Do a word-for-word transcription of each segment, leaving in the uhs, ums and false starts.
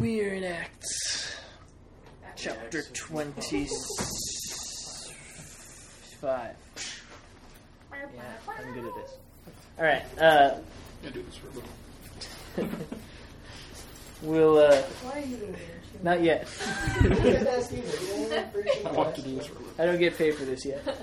We're in Acts chapter twenty-five. Yeah, I'm good at this. All right. Uh, I do this for a living. we'll. Uh, Why are you doing this? not yet. I want to do this for a living. I don't get paid for this yet.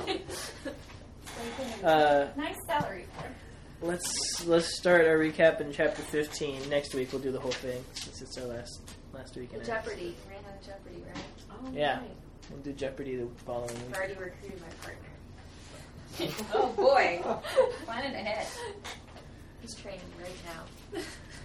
Uh, Nice salary for. let's let's start our recap in chapter fifteen. Next week we'll do the whole thing since it's our last last week. in Acts. Jeopardy. Ran out of Jeopardy, right? Oh, Yeah. right. We'll do Jeopardy the following I've week. already recruited my partner. Oh boy. Planning ahead. He's training right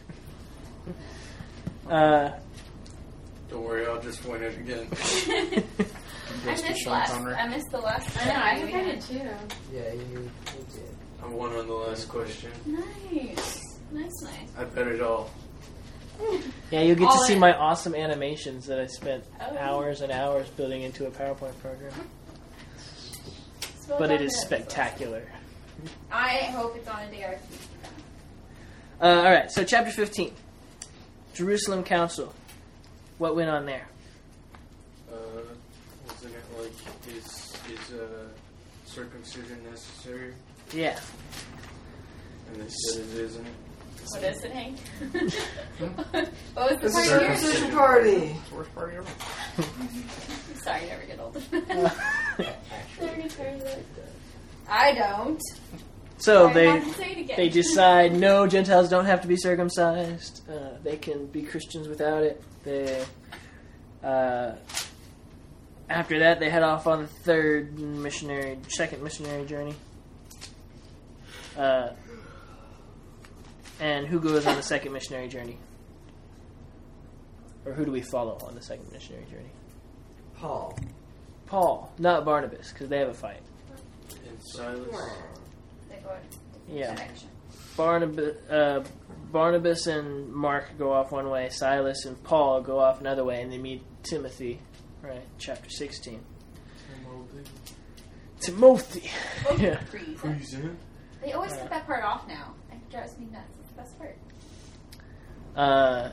now. Uh, Don't worry, I'll just win it again. I missed last. I missed the last. I know, I Jeopardy think I we did too. Yeah, you, you did. I won on the last question. Nice. Nice, nice. I bet it all. yeah, you'll get All to see in. my awesome animations that I spent Oh. hours and hours building into a PowerPoint program. Well But it done, is Dennis. spectacular. I hope it's on a day our Uh, all right, so chapter fifteen, Jerusalem Council. What went on there? Uh, wasn't it like, is, is uh, circumcision necessary? Yeah. And they said it isn't. What is it, Hank? What was the This is part here? Circumcision party. It's the worst party ever. I'm sorry, you never get old. Actually, I don't. So I they have to say it again. they decide no, Gentiles don't have to be circumcised. Uh, they can be Christians without it. They uh, after that they head off on the third missionary, second missionary journey. Uh, and who goes on the second missionary journey? Or who do we follow on the second missionary journey? Paul. Paul, not Barnabas, because they have a fight. And Silas? They go in Yeah. direction. Barnabas, uh, Barnabas and Mark go off one way. Silas and Paul go off another way, and they meet Timothy, right? Chapter sixteen. Timothy. Yeah. Reason. They always cut that part off now. It drives me nuts. It's the best part. Uh,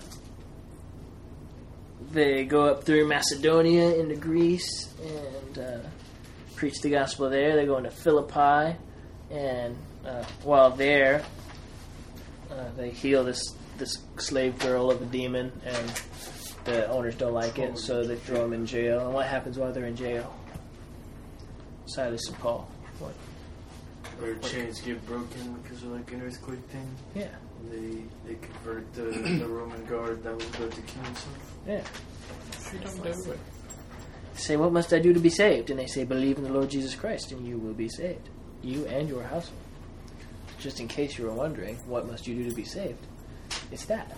they go up through Macedonia into Greece and uh, preach the gospel there. They go into Philippi, and uh, while there, uh, they heal this this slave girl of a demon, and the owners don't like it, so they throw them in jail. And what happens while they're in jail? Silas and Paul. What? Their chains get broken because of like an earthquake thing. Yeah, And they they convert the, the Roman guard that was about to kill himself. yeah. She don't do it. Say, what must I do to be saved? And they say, believe in the Lord Jesus Christ, and you will be saved. You and your household. Just in case you were wondering, what must you do to be saved? It's that.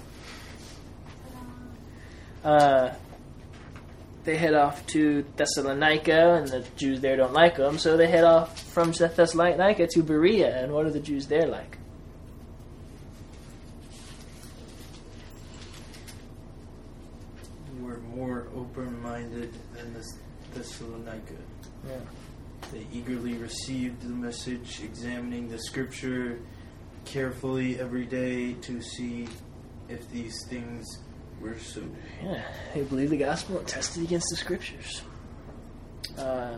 Uh, they head off to Thessalonica, and the Jews there don't like them, so they head off from Thessalonica to Berea. And what are the Jews there like? You were more open-minded than the Thessalonica. Yeah. They eagerly received the message, examining the scripture carefully every day to see if these things were so. Yeah, they believe the gospel and tested against the scriptures. Uh,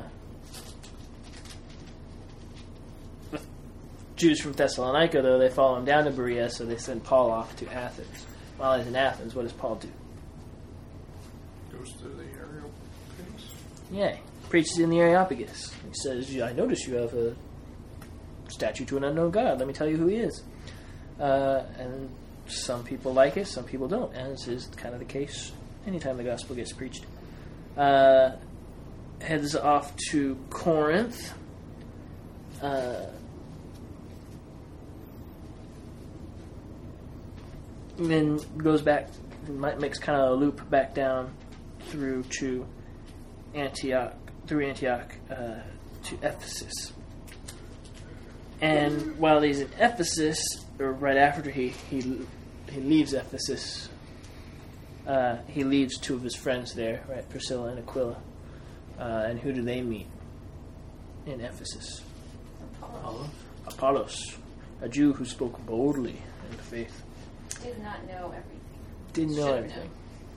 the Jews from Thessalonica, though, they follow him down to Berea, so they send Paul off to Athens. While he's in Athens, what does Paul do? Goes through the Areopagus. Yeah, he preaches in the Areopagus. He says, I notice you have a statue to an unknown God. Let me tell you who he is. Uh, and some people like it, some people don't, as is kind of the case anytime the gospel gets preached. Uh, heads off to Corinth. Uh, and then goes back, makes kind of a loop back down through to Antioch, through Antioch uh, to Ephesus. And while he's in Ephesus, or right after he he, he leaves Ephesus, uh, he leaves two of his friends there, right, Priscilla and Aquila. Uh, and who do they meet in Ephesus? Apollos. Apollos, a Jew who spoke boldly in the faith. Did not know everything. Didn't know Should've everything.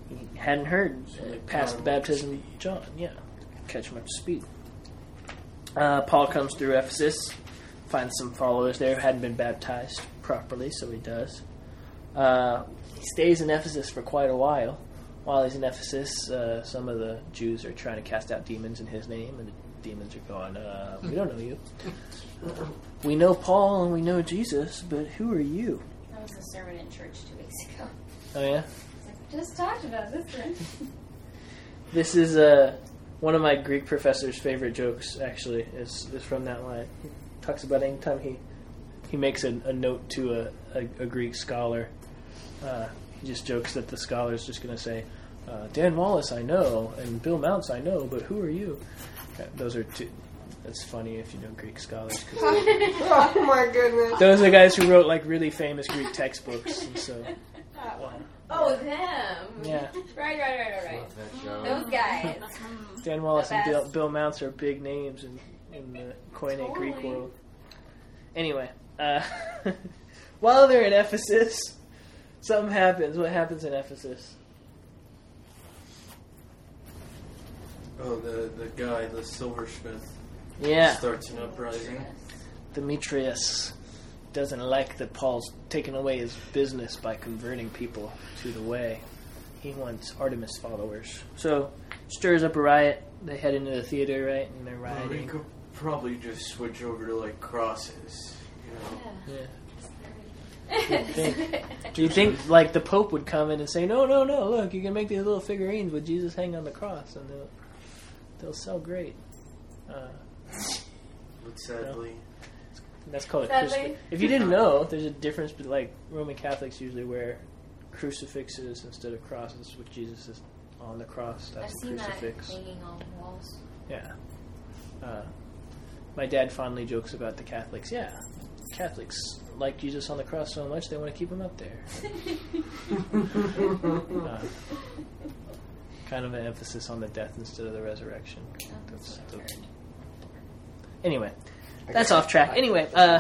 he hadn't heard uh, like past the God baptism of John. Yeah, catch him up to speed. Uh, Paul comes through Ephesus, finds some followers there who hadn't been baptized properly, so he does. Uh, he stays in Ephesus for quite a while. While he's in Ephesus, uh, some of the Jews are trying to cast out demons in his name, and the demons are going, uh, we don't know you. Uh, we know Paul and we know Jesus, but who are you? That was a sermon in church two weeks ago. Oh, yeah? It's like, we just talked about this then. This is uh, one of my Greek professor's favorite jokes, actually, is, is from that line. He talks about anytime he, he makes a, a note to a, a, a Greek scholar. Uh, he just jokes that the scholar's just going to say, uh, Dan Wallace I know, and Bill Mounts I know, but who are you? Okay, those are two. That's funny if you know Greek scholars. 'Cause Oh my goodness. those are the guys who wrote like really famous Greek textbooks, and so uh, Oh, them. yeah, Right, right, right, right, right. Love that show. Those guys. Dan Wallace The and Bill, best. Bill Mounts are big names in, in the Koine Greek Totally. world. Anyway, uh, while they're in Ephesus, something happens. What happens in Ephesus? Oh, the, the guy, the silversmith, Yeah, starts an uprising. Demetrius doesn't like that Paul's taken away his business by converting people to the way. He wants Artemis followers. So, stirs up a riot. They head into the theater, right? And they're Well, we rioting. could probably just switch over to like crosses, you know. Yeah. think. Do you think, like, the Pope would come in and say, no, no, no, look, you can make these little figurines with Jesus hanging on the cross, and they'll, they'll sell great. Uh, But sadly, that's called a Sadly. crucifix. If you didn't know, there's a difference, but like, Roman Catholics usually wear crucifixes instead of crosses, with Jesus is on the cross. I've That's a seen that crucifix. hanging on walls. Yeah. Uh, my dad fondly jokes about the Catholics. Yeah, Catholics like Jesus on the cross so much they want to keep him up there. uh, kind of an emphasis on the death instead of the resurrection. That's the, anyway, that's off track. Anyway, uh,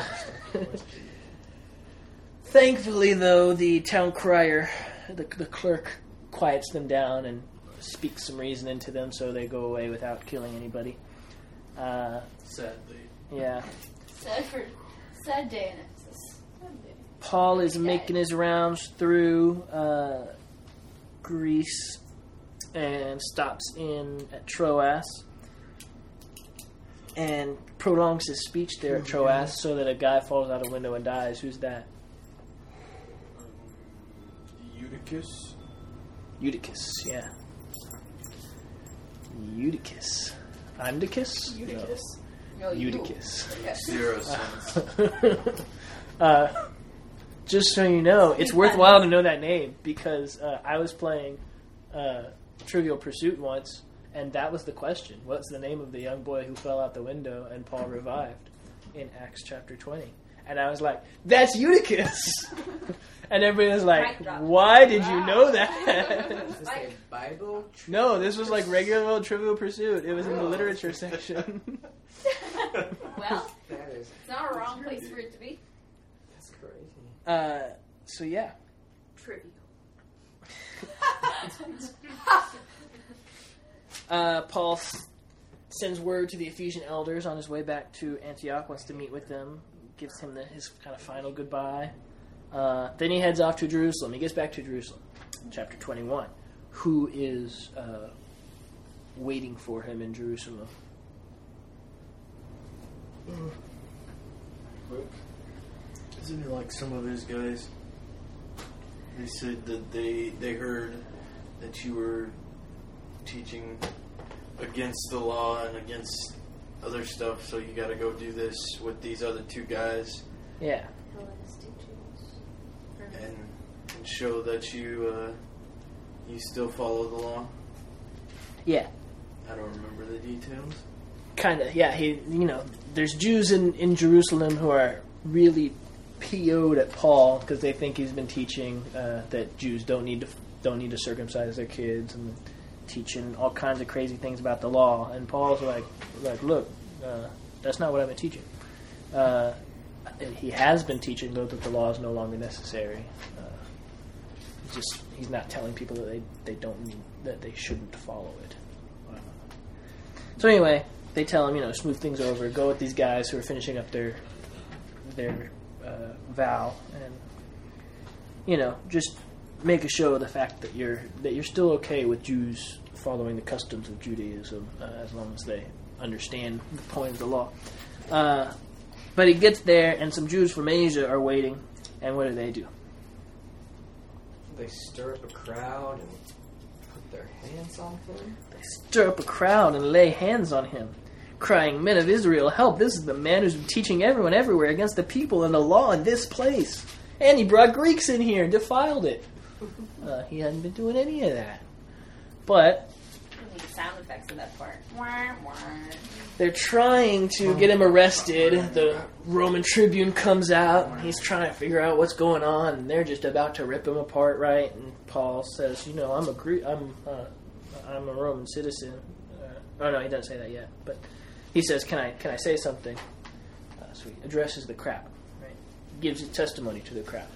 thankfully, though, the town crier, the, the clerk, quiets them down and speaks some reason into them so they go away without killing anybody. Uh, sadly. yeah. Sad for sad day in Ephesus. Sad day. Paul is Okay. making his rounds through uh, Greece and stops in at Troas and prolongs his speech there at Troas so that a guy falls out a window and dies. Who's that? Eutychus? Eutychus, yeah. Eutychus. Imdicus? Eutychus. No. No, you. Eutychus. Okay. Zero sense. uh, just so you know, it's worthwhile to know that name because uh, I was playing uh, Trivial Pursuit once, and that was the question. What's the name of the young boy who fell out the window and Paul revived in Acts chapter twenty? And I was like, that's Eutychus! And everybody was like, Mic drop. why did you Wow. know that? Is this a Bible? No, this was like regular old Trivial Pursuit. It was in the literature section. Well, That is. it's not a wrong place for it to be. That's crazy. uh, so yeah. Trivial. Uh, Paul s- sends word to the Ephesian elders on his way back to Antioch, wants to meet with them, gives him the, his kind of final goodbye. Uh, then he heads off to Jerusalem. He gets back to Jerusalem, chapter twenty-one. Who is uh, waiting for him in Jerusalem? Isn't it like some of his guys? They said that they they heard that you were teaching against the law and against other stuff, so you got to go do this with these other two guys Yeah. Hellenistic Jews. and, and show that you uh, you still follow the law. Yeah. I don't remember the details. Kind of, yeah. He, you know, there's Jews in, in Jerusalem who are really P O'd at Paul because they think he's been teaching uh, that Jews don't need to don't need to circumcise their kids and teaching all kinds of crazy things about the law. And Paul's like, like, look, uh, that's not what I've been teaching. Uh, he has been teaching though that the law is no longer necessary. Uh, just he's not telling people that they, they don't that they shouldn't follow it. Uh, so anyway, they tell him, you know, smooth things over, go with these guys who are finishing up their their uh, vow, and you know, just make a show of the fact that you're that you're still okay with Jews following the customs of Judaism, uh, as long as they understand the point of the law. Uh, but he gets there, and some Jews from Asia are waiting, and what do they do? They stir up a crowd and put their hands on him. They stir up a crowd and lay hands on him, crying, "Men of Israel, help! This is the man who's been teaching everyone everywhere against the people and the law in this place. And he brought Greeks in here and defiled it." Uh, he hadn't been doing any of that. But I need sound effects in that part. Wah, wah. they're trying to get him arrested. The Roman tribune comes out, and he's trying to figure out what's going on, and they're just about to rip him apart, right? And Paul says, "You know, I'm a Greek, I'm, uh, I'm a Roman citizen." Uh, oh no, he doesn't say that yet, but he says, "Can I, can I say something?" Uh, so he addresses the crowd, right? Gives his testimony to the crowd,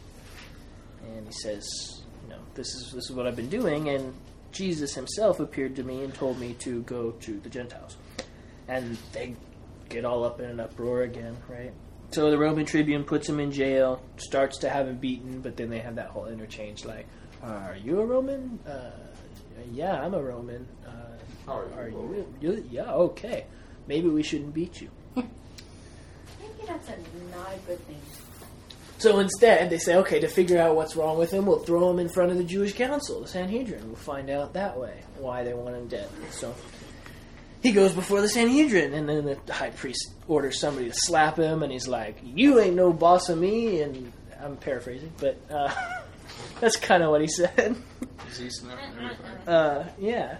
and he says, "You know, this is this is what I've been doing, and Jesus himself appeared to me and told me to go to the Gentiles." And they get all up in an uproar again, right? So the Roman tribune puts him in jail, starts to have him beaten, but then they have that whole interchange, like, "Are you a Roman?" Uh, "Yeah, I'm a Roman." Uh, Are you are a you? Roman? you? Yeah, okay. Maybe we shouldn't beat you. Maybe that's a, not a good thing. So instead, they say, okay, to figure out what's wrong with him, we'll throw him in front of the Jewish council, the Sanhedrin. We'll find out that way why they want him dead. So he goes before the Sanhedrin, and then the high priest orders somebody to slap him, and he's like, "You ain't no boss of me," and I'm paraphrasing, but uh, that's kind of what he said. He's easing up and everything. Uh, yeah.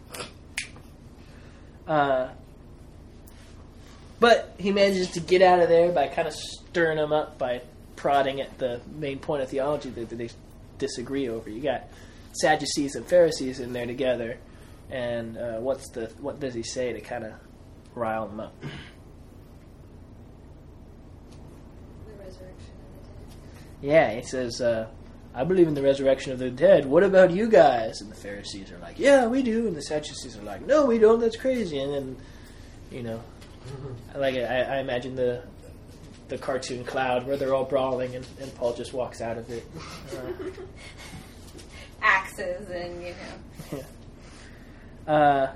Uh, but he manages to get out of there by kind of stirring them up by prodding at the main point of theology that they disagree over. You got Sadducees and Pharisees in there together, and uh, what's the what does he say to kind of rile them up? The resurrection of the dead. Yeah, he says, uh, "I believe in the resurrection of the dead. What about you guys?" And the Pharisees are like, "Yeah, we do." And the Sadducees are like, "No, we don't. That's crazy." And then, you know, I like it. I, I imagine the the cartoon cloud where they're all brawling, and, and Paul just walks out of it. Uh, Axes and, you know. yeah. Uh,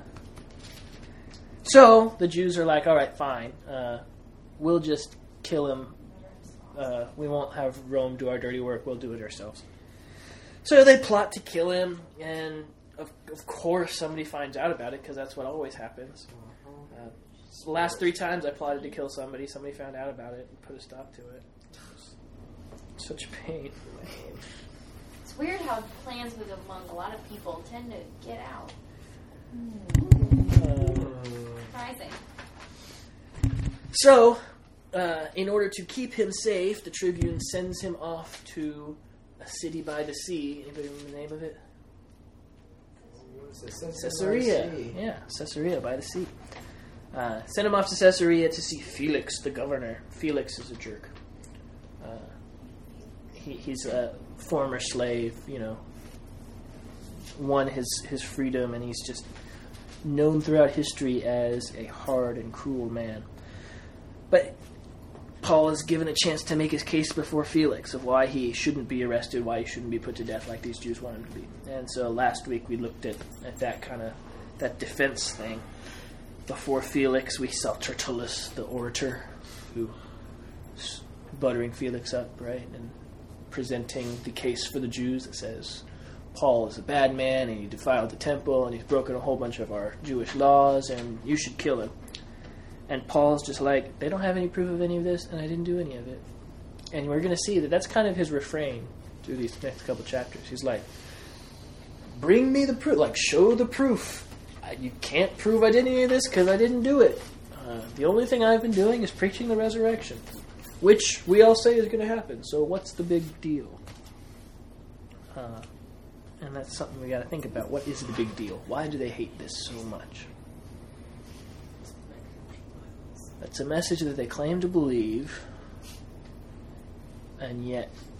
so the Jews are like, "All right, fine. Uh, we'll just kill him. Uh, we won't have Rome do our dirty work. We'll do it ourselves." So they plot to kill him, and of, of course somebody finds out about it, because that's what always happens. Uh, the last three times I plotted to kill somebody, somebody found out about it and put a stop to it. Such pain. It's weird how plans with among a lot of people tend to get out. Uh, Surprising. so, uh, in order to keep him safe, the Tribune sends him off to a city by the sea. Anybody remember the name of it? Caesarea. Yeah, Caesarea by the sea. Uh, sent him off to Caesarea to see Felix, the governor. Felix is a jerk. Uh, he, he's a former slave, you know, won his, his freedom, and he's just known throughout history as a hard and cruel man. But Paul is given a chance to make his case before Felix of why he shouldn't be arrested, why he shouldn't be put to death like these Jews want him to be. And so last week we looked at, at that kind of, that defense thing. Before Felix, we saw Tertullus, the orator, who was buttering Felix up, right, and presenting the case for the Jews that says Paul is a bad man, and he defiled the temple, and he's broken a whole bunch of our Jewish laws, and you should kill him. And Paul's just like, they don't have any proof of any of this, and I didn't do any of it. And we're going to see that that's kind of his refrain through these next couple chapters. He's like, bring me the proof, like, show the proof. You can't prove I did any of this because I didn't do it. Uh, the only thing I've been doing is preaching the resurrection, which we all say is going to happen. So what's the big deal? Uh, and that's something we got to think about. What is the big deal? Why do they hate this so much? That's a message that they claim to believe, and yet they're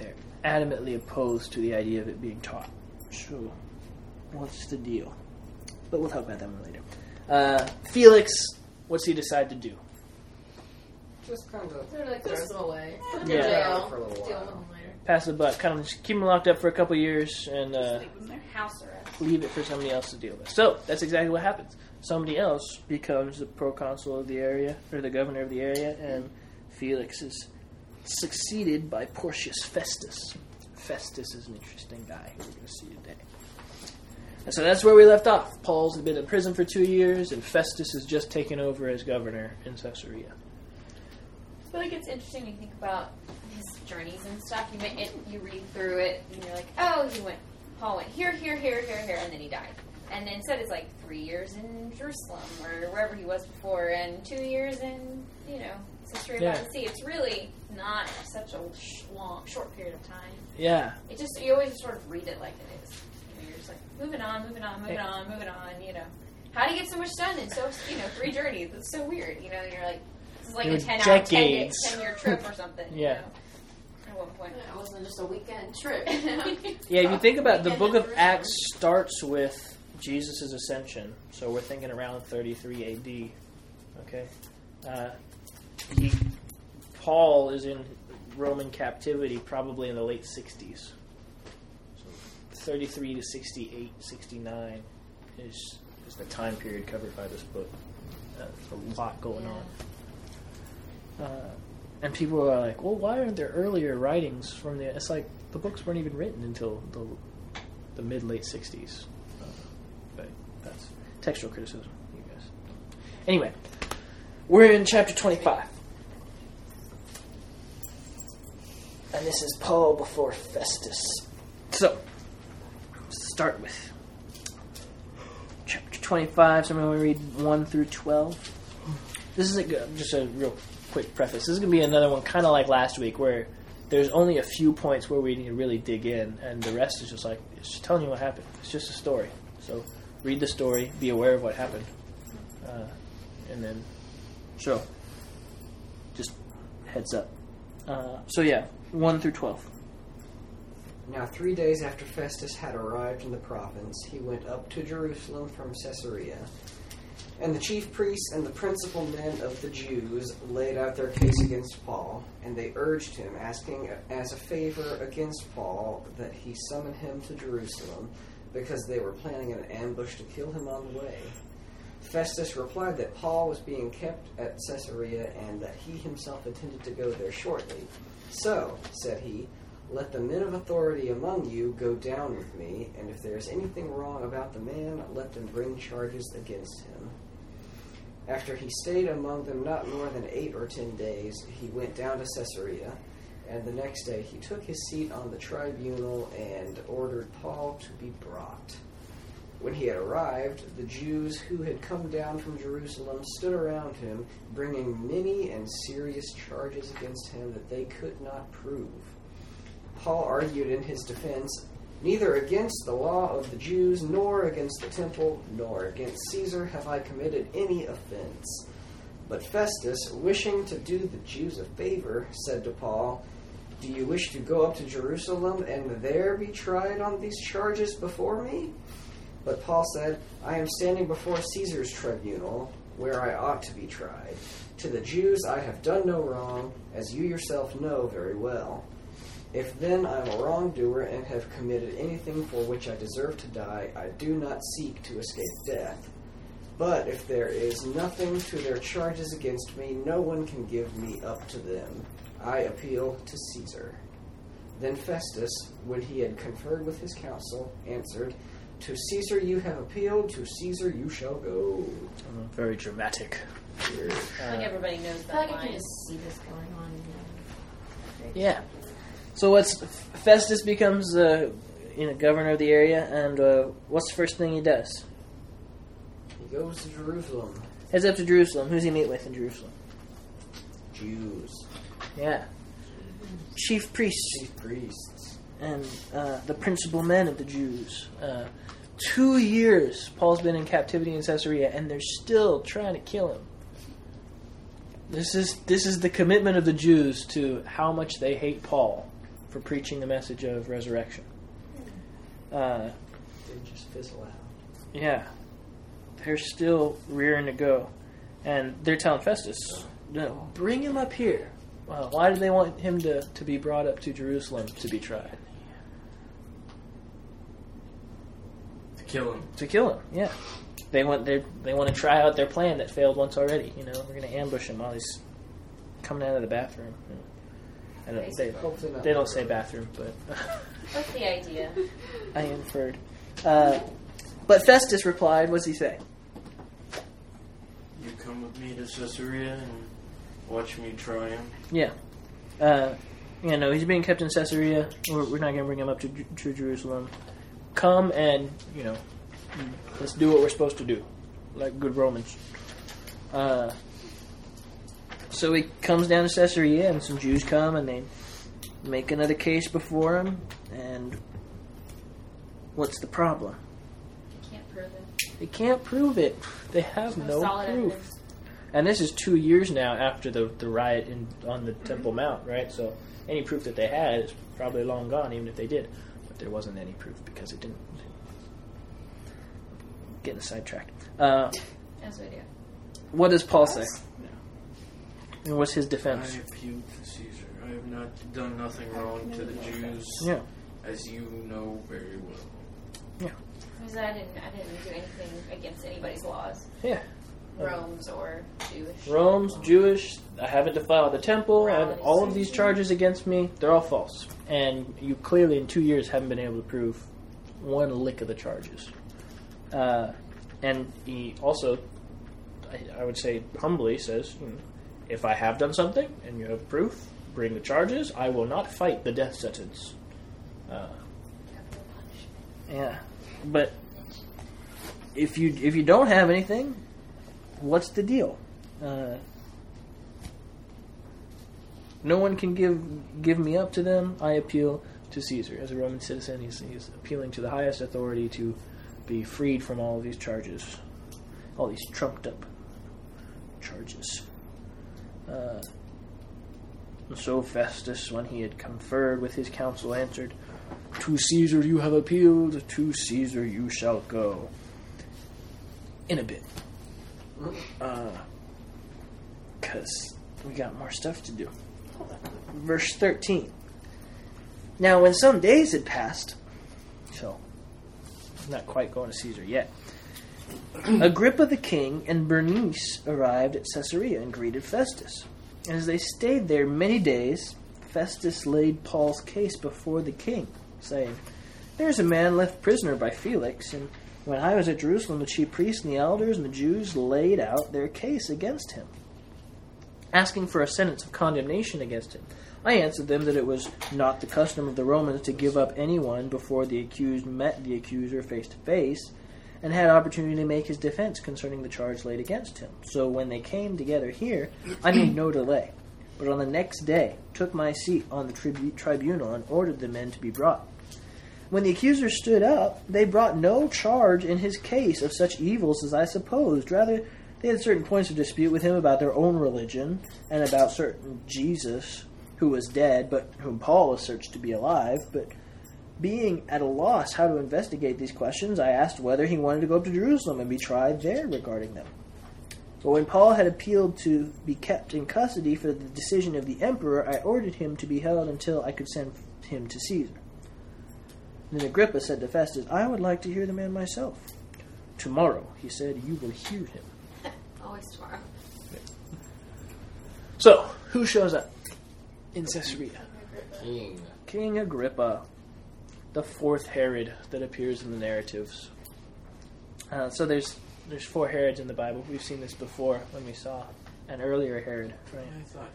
adamantly opposed to the idea of it being taught. So, what's the deal? But we'll talk about that one later. Uh, Felix, what's he decide to do? Just kind of They're like, throws them away. Put them Yeah. in jail. For a little Deal while. with them later. Pass the buck. Kind of just keep him locked up for a couple years and uh, Leave them there. House arrest. leave it for somebody else to deal with. So, that's exactly what happens. Somebody else becomes the proconsul of the area, or the governor of the area, and Felix is succeeded by Porcius Festus. Festus is an interesting guy who we're going to see today. And so that's where we left off. Paul's been in prison for two years, and Festus has just taken over as governor in Caesarea. I feel like it's interesting to think about his journeys and stuff. You may, it, you read through it, and you're like, oh, he went, Paul went here, here, here, here, here, and then he died. And then instead it's like three years in Jerusalem, or wherever he was before, and two years in, you know, Caesarea by Yeah. the Sea. It's really not such a sh- long, short period of time. Yeah. It just, you always sort of read it like it is. You know, you're just like, moving on, moving on, moving Yeah. on, moving on, you know. How do you get so much done in so, you know, three journeys? It's so weird, you know, and you're like, this is like They a were ten hour, decades. ten year trip or something. Yeah. You know, at one point. It wasn't just a weekend trip. Yeah, if you think about it, the Weekend book in of Jerusalem. Acts starts with Jesus' ascension. So we're thinking around thirty-three A D. Okay? Uh, he, Paul is in Roman captivity probably in the late sixties. So thirty-three to sixty-eight, sixty-nine is, is the time period covered by this book. Uh, there's a lot going on. Uh, and people are like, well, why aren't there earlier writings from the... It's like the books weren't even written until the, the mid-late sixties. Uh, but that's textual criticism, you guys. Anyway, we're in chapter twenty-five. And this is Paul before Festus. So, let's start with chapter twenty-five. So I'm going to read one through twelve. This is a good, just a real quick preface. This is going to be another one kind of like last week where there's only a few points where we need to really dig in, and the rest is just like, it's just telling you what happened. It's just a story. So read the story, be aware of what happened, uh, and then, so, just heads up. Uh, so yeah, one through twelve. Now, three days after Festus had arrived in the province, he went up to Jerusalem from Caesarea. And the chief priests and the principal men of the Jews laid out their case against Paul, and they urged him, asking as a favor against Paul that he summon him to Jerusalem, because they were planning an ambush to kill him on the way. Festus replied that Paul was being kept at Caesarea and that he himself intended to go there shortly. So, said he, let the men of authority among you go down with me, and if there is anything wrong about the man, let them bring charges against him. After he stayed among them not more than eight or ten days, he went down to Caesarea, and the next day he took his seat on the tribunal and ordered Paul to be brought. When he had arrived, the Jews who had come down from Jerusalem stood around him, bringing many and serious charges against him that they could not prove. Paul argued in his defense, neither against the law of the Jews, nor against the temple, nor against Caesar have I committed any offense. But Festus, wishing to do the Jews a favor, said to Paul, do you wish to go up to Jerusalem and there be tried on these charges before me? But Paul said, I am standing before Caesar's tribunal, where I ought to be tried. To the Jews I have done no wrong, as you yourself know very well. If then I am a wrongdoer and have committed anything for which I deserve to die, I do not seek to escape death. But if there is nothing to their charges against me, no one can give me up to them. I appeal to Caesar. Then Festus, when he had conferred with his council, answered, to Caesar you have appealed, to Caesar you shall go. Uh, very dramatic. Here. I think everybody knows I feel that like I line. can just see this going on. You know. Yeah. So what's Festus becomes uh, you know, governor of the area, and uh, what's the first thing he does? He goes to Jerusalem. Heads up to Jerusalem. Who's he meet with in Jerusalem? Jews. Yeah. Chief priests Chief priests. and uh, the principal men of the Jews. Uh, two years Paul's been in captivity in Caesarea, and they're still trying to kill him. This is this is the commitment of the Jews to how much they hate Paul for preaching the message of resurrection. Uh, They just fizzle out. yeah, they're still rearing to go, and they're telling Festus, "No, bring him up here." Well, why do they want him to, to be brought up to Jerusalem to be tried? To kill him. To kill him, yeah. They want they they want to try out their plan that failed once already. You know, we're going to ambush him while he's coming out of the bathroom. I don't, they, Hopefully not. they don't say bathroom, but What's the idea? I inferred. Uh, but Festus replied, what's he say? You come with me to Caesarea and watch me try him. Yeah. Uh, you know, he's being kept in Caesarea. We're, we're not going to bring him up to, to Jerusalem. Come and, you know, let's do what we're supposed to do, like good Romans. Uh, so he comes down to Caesarea, and some Jews come, and they make another case before him. And what's the problem? Can't prove it. They can't prove it. They have There's no solid proof. evidence. And this is two years now after the, the riot in, on the Temple Mount, right? So any proof that they had is probably long gone, even if they did. But there wasn't any proof because it didn't. Getting sidetracked. Uh, As we do. what does Paul say? And what's his defense? I appeal to Caesar. I have not done nothing wrong to the Jews, Yeah. as you know very well. Because I didn't, I didn't do anything against anybody's laws. Yeah. Rome's or Jewish. Rome's Jewish. I haven't defiled the temple. I have Morality all of these seems- charges against me. They're all false. And you clearly, in two years, haven't been able to prove one lick of the charges. Uh, and he also, I, I would say humbly, says, hmm, if I have done something and you have proof, bring the charges. I will not fight the death sentence. Uh, yeah. But if you if you don't have anything, what's the deal? Uh, no one can give give me up to them. I appeal to Caesar. As a Roman citizen, he's, he's appealing to the highest authority to be freed from all of these charges, all these trumped up charges. Uh, so Festus, when he had conferred with his council, answered, "To Caesar you have appealed, to Caesar you shall go." In a bit. Because uh, we got more stuff to do. Verse thirteen. Now when some days had passed, so I'm not quite going to Caesar yet, Agrippa the king and Bernice arrived at Caesarea and greeted Festus. And as they stayed there many days, Festus laid Paul's case before the king, saying, "There is a man left prisoner by Felix, and when I was at Jerusalem, the chief priests and the elders and the Jews laid out their case against him, asking for a sentence of condemnation against him. I answered them that it was not the custom of the Romans to give up anyone before the accused met the accuser face to face, and had opportunity to make his defense concerning the charge laid against him. So when they came together here, I made no delay, but on the next day took my seat on the tribu- tribunal and ordered the men to be brought. When the accuser stood up, they brought no charge in his case of such evils as I supposed. Rather, they had certain points of dispute with him about their own religion and about certain Jesus, who was dead, but whom Paul asserts to be alive. But being at a loss how to investigate these questions, I asked whether he wanted to go up to Jerusalem and be tried there regarding them. But when Paul had appealed to be kept in custody for the decision of the emperor, I ordered him to be held until I could send him to Caesar. Then Agrippa said to Festus, "I would like to hear the man myself." "Tomorrow," he said, "you will hear him." Always tomorrow. So, who shows up in Caesarea? King. King Agrippa, the fourth Herod that appears in the narratives. Uh, so there's there's four Herods in the Bible. We've seen this before when we saw an earlier Herod. Right? I thought.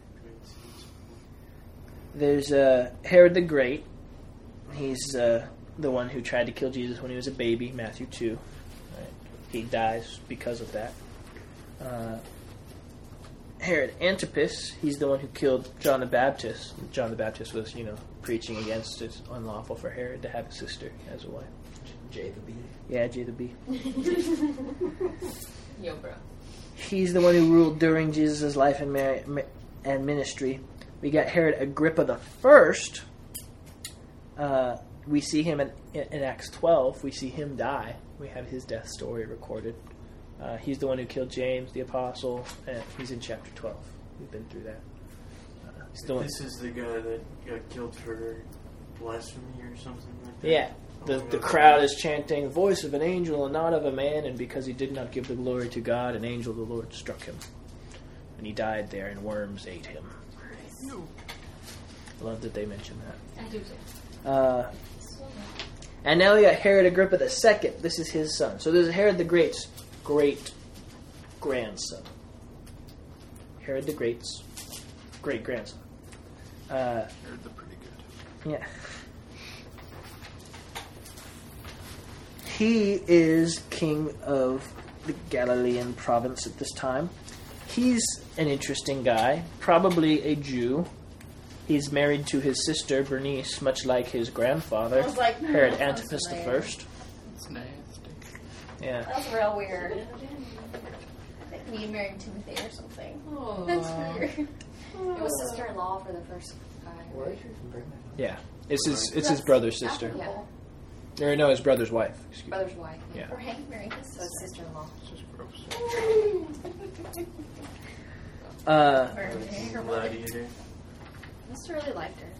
There's uh, Herod the Great. He's uh, the one who tried to kill Jesus when he was a baby, Matthew two. Right? He dies because of that. Uh, Herod Antipas, he's the one who killed John the Baptist. John the Baptist was, you know, preaching against it's unlawful for Herod to have a sister as a wife. J the B. Yeah, J the B. Yo, bro. He's the one who ruled during Jesus' life and, mar- and ministry. We got Herod Agrippa the First, Uh, we see him in, in Acts twelve. We see him die. We have his death story recorded. Uh, he's the one who killed James, the apostle, and he's in chapter twelve. We've been through that. Uh, he's the one. This is the guy that got killed for blasphemy or something like that? Yeah. The, the crowd is chanting, voice of an angel and not of a man, and because he did not give the glory to God, an angel of the Lord struck him. And he died there, and worms ate him. I love that they mentioned that. I do too. Uh, and now we got Herod Agrippa the Second. This is his son. So this is Herod the Great's great grandson. Herod the Great's great grandson. Uh, Heard the pretty good. yeah. He is king of the Galilean province at this time. He's an interesting guy, probably a Jew. He's married to his sister Bernice, much like his grandfather, I was like, hmm, Herod that sounds Antipas the familiar. First. It's nasty. Yeah, That's real weird. I think me married Timothy or something. Oh. That's weird. It was sister-in-law for the first guy. What? yeah. It's his it's his brother's sister. Yeah. Or no, his brother's wife. Excuse me. Brother's wife. Yeah. Or Hank married his So it's sister-in-law. It's just gross. Uh, Gladiator. Mister really liked her.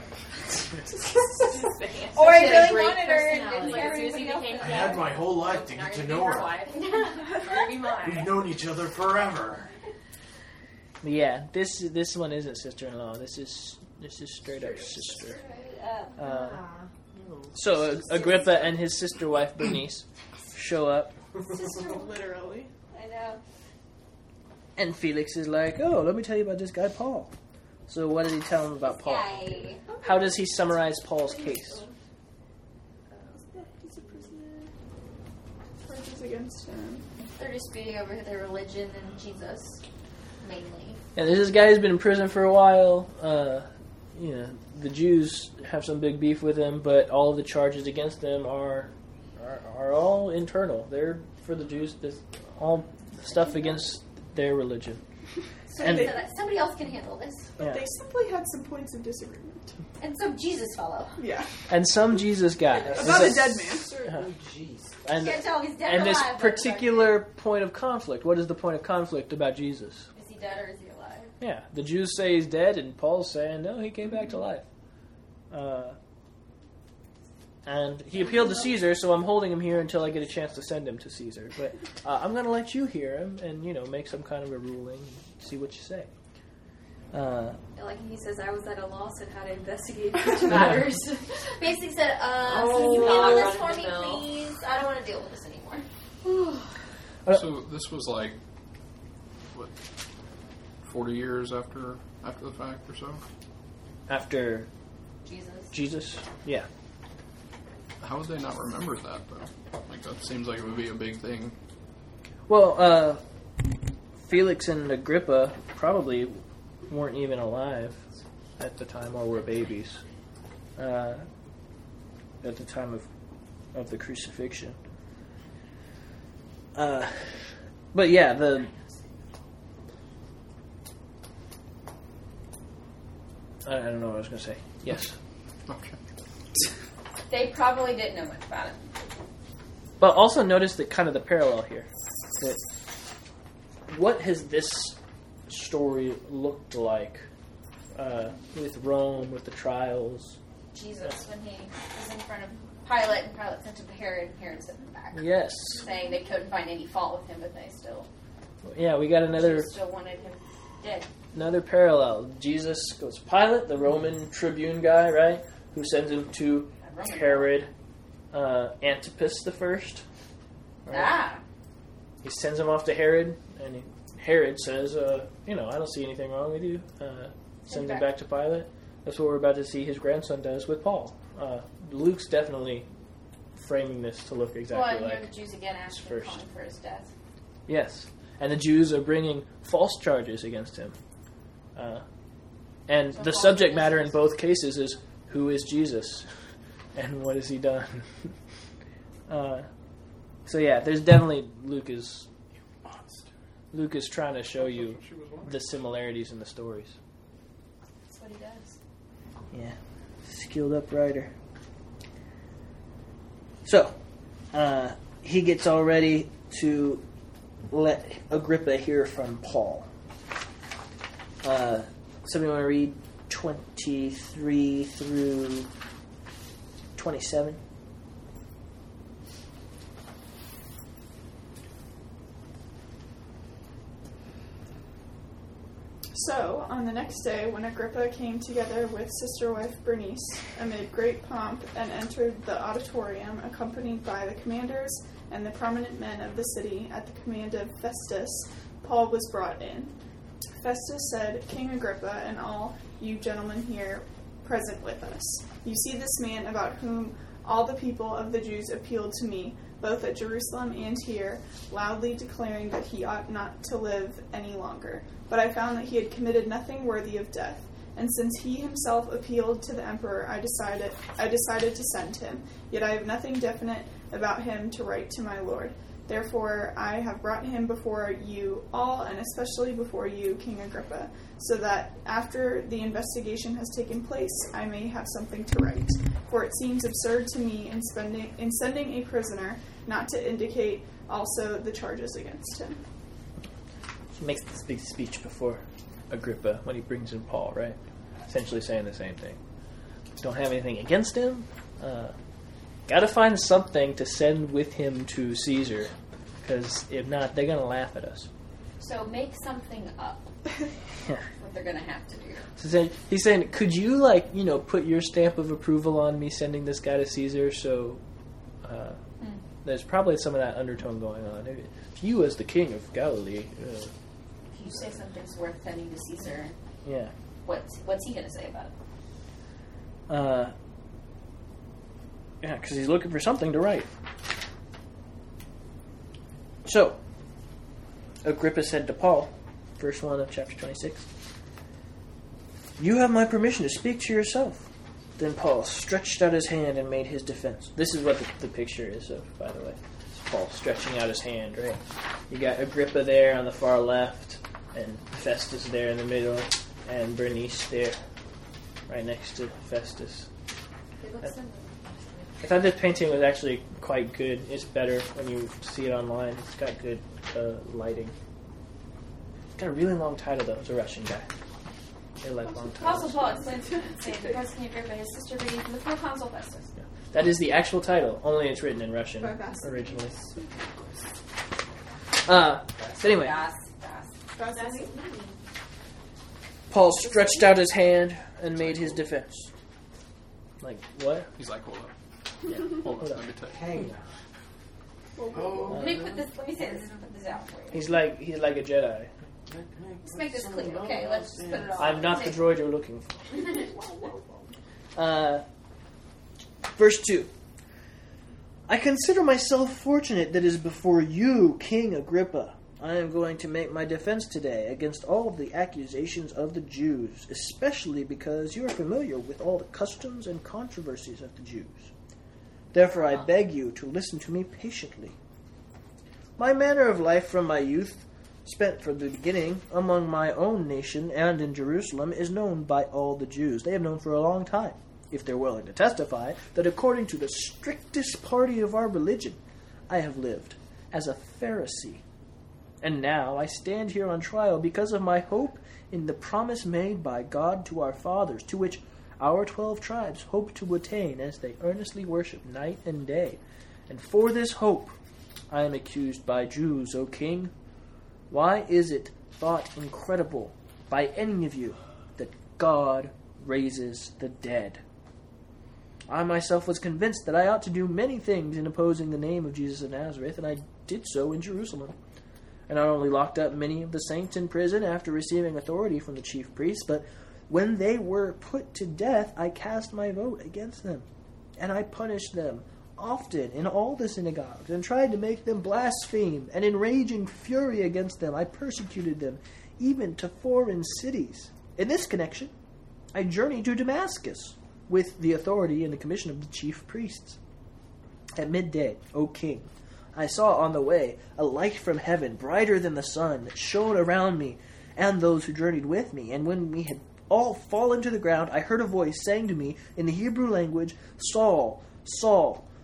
Or I She had a really great wanted her and personality. didn't care anybody else. I had my whole life to Now get you're to gonna know be her her. wife. You're gonna be mine. We've known each other forever. yeah, this this one isn't sister-in-law. This is this is straight up sister. Uh, so Agrippa and his sister wife Bernice show up, Literally. I know. and Felix is like, "Oh, let me tell you about this guy Paul." So what did he tell him about Paul? Yay. How does he summarize Paul's case? He's a prisoner. Charges against him. They're disputing over their religion and Jesus, mainly. And this guy who's been in prison for a while. Uh, you know, the Jews have some big beef with him, but all of the charges against them are are, are all internal. They're for the Jews. This all stuff against their religion. So, And- so that somebody else can handle this. But Yeah. they simply had some points of disagreement. And some Jesus fellow. Yeah. And some Jesus guy. About a This- dead man. uh, Jeez. and Can't tell if he's dead and or this alive. but- particular point of conflict. What is the point of conflict about Jesus? Is he dead or is he alive? Yeah, the Jews say he's dead, and Paul's saying no, he came back to life. Uh, and he appealed to Caesar, so I'm holding him here until I get a chance to send him to Caesar. But uh, I'm going to let you hear him, and you know, make some kind of a ruling, see what you say. Uh, Like he says, I was at a loss and how to investigate such matters. Basically said, uh, Oh, can you God, handle this run for the me, mill. please? I don't want to deal with this anymore. Uh, So this was like what, forty years after after the fact or so. after Jesus. Jesus, yeah. How would they not remember that though? Like that seems like it would be a big thing. Well, uh, Felix and Agrippa probably weren't even alive at the time, or were babies uh, at the time of of the crucifixion. Uh, but yeah, the I don't know what I was going to say. Yes, Okay. They probably didn't know much about it. but also notice that kind of the parallel here. That what has this story looked like uh, with Rome, with the trials? Jesus, when he was in front of Pilate, and Pilate sent him to Herod, and Herod sent him back. Yes. Saying they couldn't find any fault with him, but they still, Yeah, we got another still wanted him dead. another parallel. Jesus goes to Pilate, the Roman tribune guy, right? Who sends him to Roman Herod uh, Antipas the First. Right? Ah, He sends him off to Herod, and he, Herod says, uh, you know, I don't see anything wrong with you. Uh, sends him back to Pilate. That's what we're about to see his grandson does with Paul. Uh, Luke's definitely framing this to look well, exactly and here like the Jews again asking first. calling for his death. yes. And the Jews are bringing false charges against him. Uh, and So the false subject matter in witnesses. both cases is, who is Jesus? And what has he done? uh, so yeah, there's definitely, Luke is, Luke is trying to show you She was one. the similarities in the stories. That's what he does. Yeah. Skilled up writer. So, uh, he gets all ready to let Agrippa hear from Paul. Uh, somebody want to read twenty-three through twenty-seven? So, on the next day, when Agrippa came together with sister wife Bernice amid great pomp and entered the auditorium accompanied by the commanders and the prominent men of the city at the command of Festus, Paul was brought in. Festus said, "King Agrippa and all you gentlemen here present with us, you see this man about whom all the people of the Jews appealed to me, both at Jerusalem and here, loudly declaring that he ought not to live any longer. But I found that he had committed nothing worthy of death, and since he himself appealed to the emperor, I decided I decided to send him. Yet I have nothing definite about him to write to my lord. Therefore I have brought him before you all, and especially before you, King Agrippa, so that after the investigation has taken place, I may have something to write. For it seems absurd to me in spending in sending a prisoner not to indicate also the charges against him." He makes this big speech before Agrippa when he brings in Paul, right? Essentially saying the same thing. Don't have anything against him. Uh, Got to find something to send with him to Caesar, because if not, they're going to laugh at us. So make something up. Yeah. What they're going to have to do. So then he's saying, could you, like, you know, put your stamp of approval on me sending this guy to Caesar? So uh, mm. there's probably some of that undertone going on. If you, as the king of Galilee, uh, if you say something's worth sending to Caesar, yeah, what's what's he going to say about it? Uh. Yeah, because he's looking for something to write. So, Agrippa said to Paul, verse one of chapter twenty-six, "You have my permission to speak to yourself." Then Paul stretched out his hand and made his defense. This is what the, the picture is of, by the way. It's Paul stretching out his hand, right? You got Agrippa there on the far left, and Festus there in the middle, and Bernice there, right next to Festus. It looks similar. I thought this painting was actually quite good. It's better when you see it online. It's got good uh, lighting. It's got a really long title, though. It's a Russian guy. They like long titles. Apostle Paul explains to because King Agrippa, his sister Bernice, and the proconsul Festus. Yeah. That is the actual title, only it's written in Russian originally. Uh, but anyway, Das, das. That's Das. Paul stretched out his hand and made his defense. Like, what? He's like, hold up. Yeah. Hold Hold up. up. Let me tell you. Hang on. Oh, Let me put this. Let me say this and put this out for you. He's like he's like a Jedi. Let's make this clear. Okay, let's just put it all. I'm not the Take- droid you're looking for. Uh, verse two. "I consider myself fortunate that is before you, King Agrippa. I am going to make my defense today against all of the accusations of the Jews, especially because you are familiar with all the customs and controversies of the Jews. Therefore I beg you to listen to me patiently. My manner of life from my youth, spent from the beginning among my own nation and in Jerusalem, is known by all the Jews. They have known for a long time, if they're willing to testify, that according to the strictest party of our religion, I have lived as a Pharisee. And now I stand here on trial because of my hope in the promise made by God to our fathers, to which our twelve tribes hope to attain as they earnestly worship night and day. And for this hope I am accused by Jews, O king. Why is it thought incredible by any of you that God raises the dead? I myself was convinced that I ought to do many things in opposing the name of Jesus of Nazareth, and I did so in Jerusalem. And not only locked up many of the saints in prison after receiving authority from the chief priests, but when they were put to death, I cast my vote against them. And I punished them often in all the synagogues, and tried to make them blaspheme. And in raging fury against them, I persecuted them, even to foreign cities. In this connection, I journeyed to Damascus, with the authority and the commission of the chief priests. At midday, O king, I saw on the way a light from heaven, brighter than the sun, that shone around me and those who journeyed with me. And when we had all fallen to the ground, I heard a voice saying to me in the Hebrew language, Saul, Saul,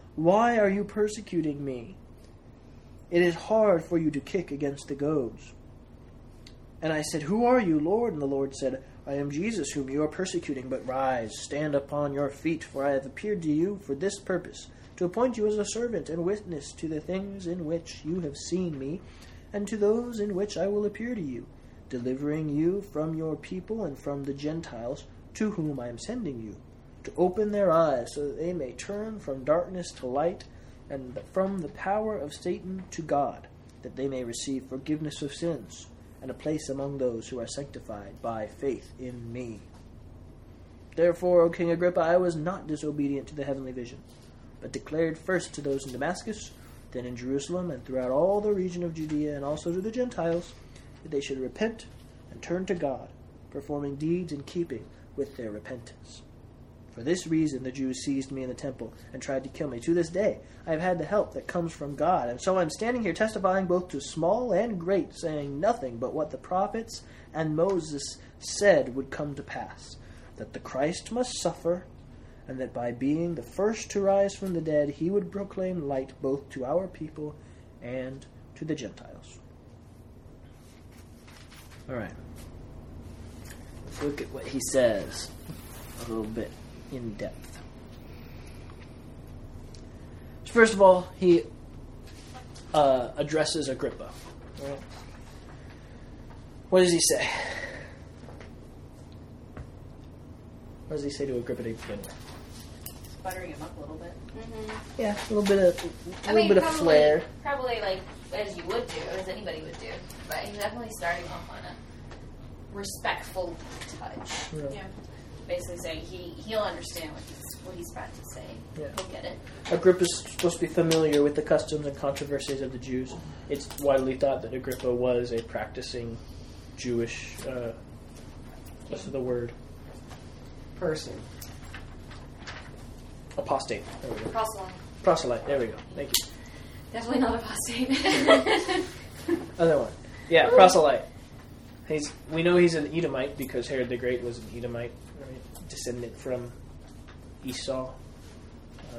Why are you persecuting me? It is hard for you to kick against the goads. And I said, Who are you, Lord? And the Lord said, I am Jesus, whom you are persecuting. But rise, stand upon your feet, for I have appeared to you for this purpose, to appoint you as a servant and witness to the things in which you have seen me, and to those in which I will appear to you, delivering you from your people and from the Gentiles, to whom I am sending you, to open their eyes, so that they may turn from darkness to light, and from the power of Satan to God, that they may receive forgiveness of sins, and a place among those who are sanctified by faith in me. Therefore, O King Agrippa, I was not disobedient to the heavenly vision, but declared first to those in Damascus, then in Jerusalem, and throughout all the region of Judea, and also to the Gentiles, that they should repent and turn to God, performing deeds in keeping with their repentance. For this reason the Jews seized me in the temple and tried to kill me. To this day I have had the help that comes from God, and so I am standing here testifying both to small and great, saying nothing but what the prophets and Moses said would come to pass, that the Christ must suffer, and that by being the first to rise from the dead, he would proclaim light both to our people and to the Gentiles. All right. Let's look at what he says a little bit in depth. So first of all, he uh, addresses Agrippa. Right? What does he say? What does he say to Agrippa to begin with? Buttering him up a little bit. Mm-hmm. Yeah, a little bit of a I little mean, bit of probably, flair. Probably like as you would do, as anybody would do. But he's definitely starting off on a respectful touch. Yeah. Yeah. Basically saying he, he'll understand what he's what he's about to say. Yeah. He'll get it. Agrippa's supposed to be familiar with the customs and controversies of the Jews. It's widely thought that Agrippa was a practicing Jewish, uh, what's the word? Person. Apostate. There we go. Proselyte. Proselyte. There we go. Thank you. Definitely not apostate. Other one. Yeah, proselyte. He's, we know he's an Edomite because Herod the Great was an Edomite, right? Descendant from Esau. Uh,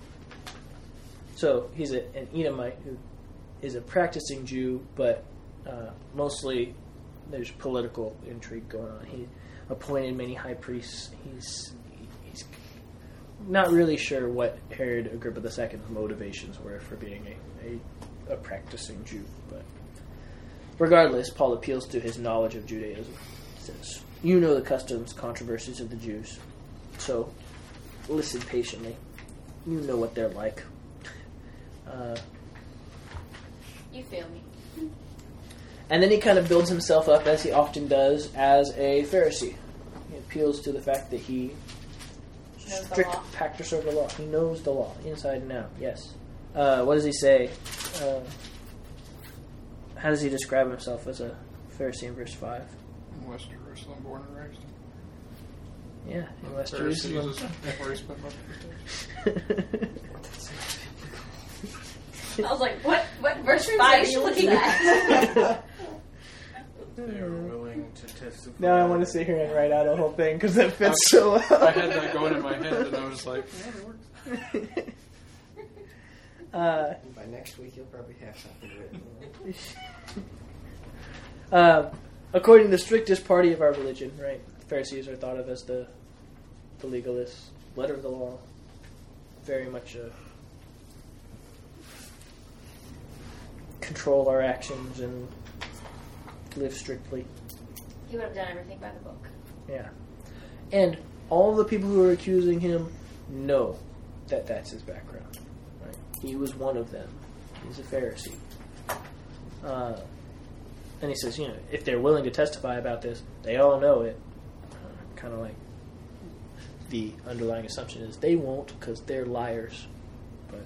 so he's a, an Edomite who is a practicing Jew, but uh, mostly there's political intrigue going on. He appointed many high priests. He's he's not really sure what Herod Agrippa the Second's motivations were for being a, a, a practicing Jew, but regardless, Paul appeals to his knowledge of Judaism. He says, you know the customs, controversies of the Jews, so listen patiently. You know what they're like. Uh, You feel me. and then he kind of builds himself up, as he often does, as a Pharisee. He appeals to the fact that he Knows the strict law. practicer of the law. He knows the law, inside and out, yes. Uh, what does he say? Uh, how does he describe himself as a Pharisee in verse five? In West Jerusalem, born and raised. Yeah, in West Pharisees Jerusalem. is where he spent most of his days. I was like, what what verse What five are translation you was looking at? They were willing to testify. Now I want to sit here and write out a whole thing because that fits so well. I had that going in my head, and I was like, yeah, it works. uh, By next week, you'll probably have something written. uh, according to the strictest party of our religion, right? Pharisees are thought of as the the legalists, letter of the law, very much a control our actions and live strictly. He would have done everything by the book. Yeah. And all the people who are accusing him know that that's his background. Right? He was one of them. He's a Pharisee. Uh, and he says, you know, if they're willing to testify about this, they all know it. Uh, kind of like the underlying assumption is they won't because they're liars. But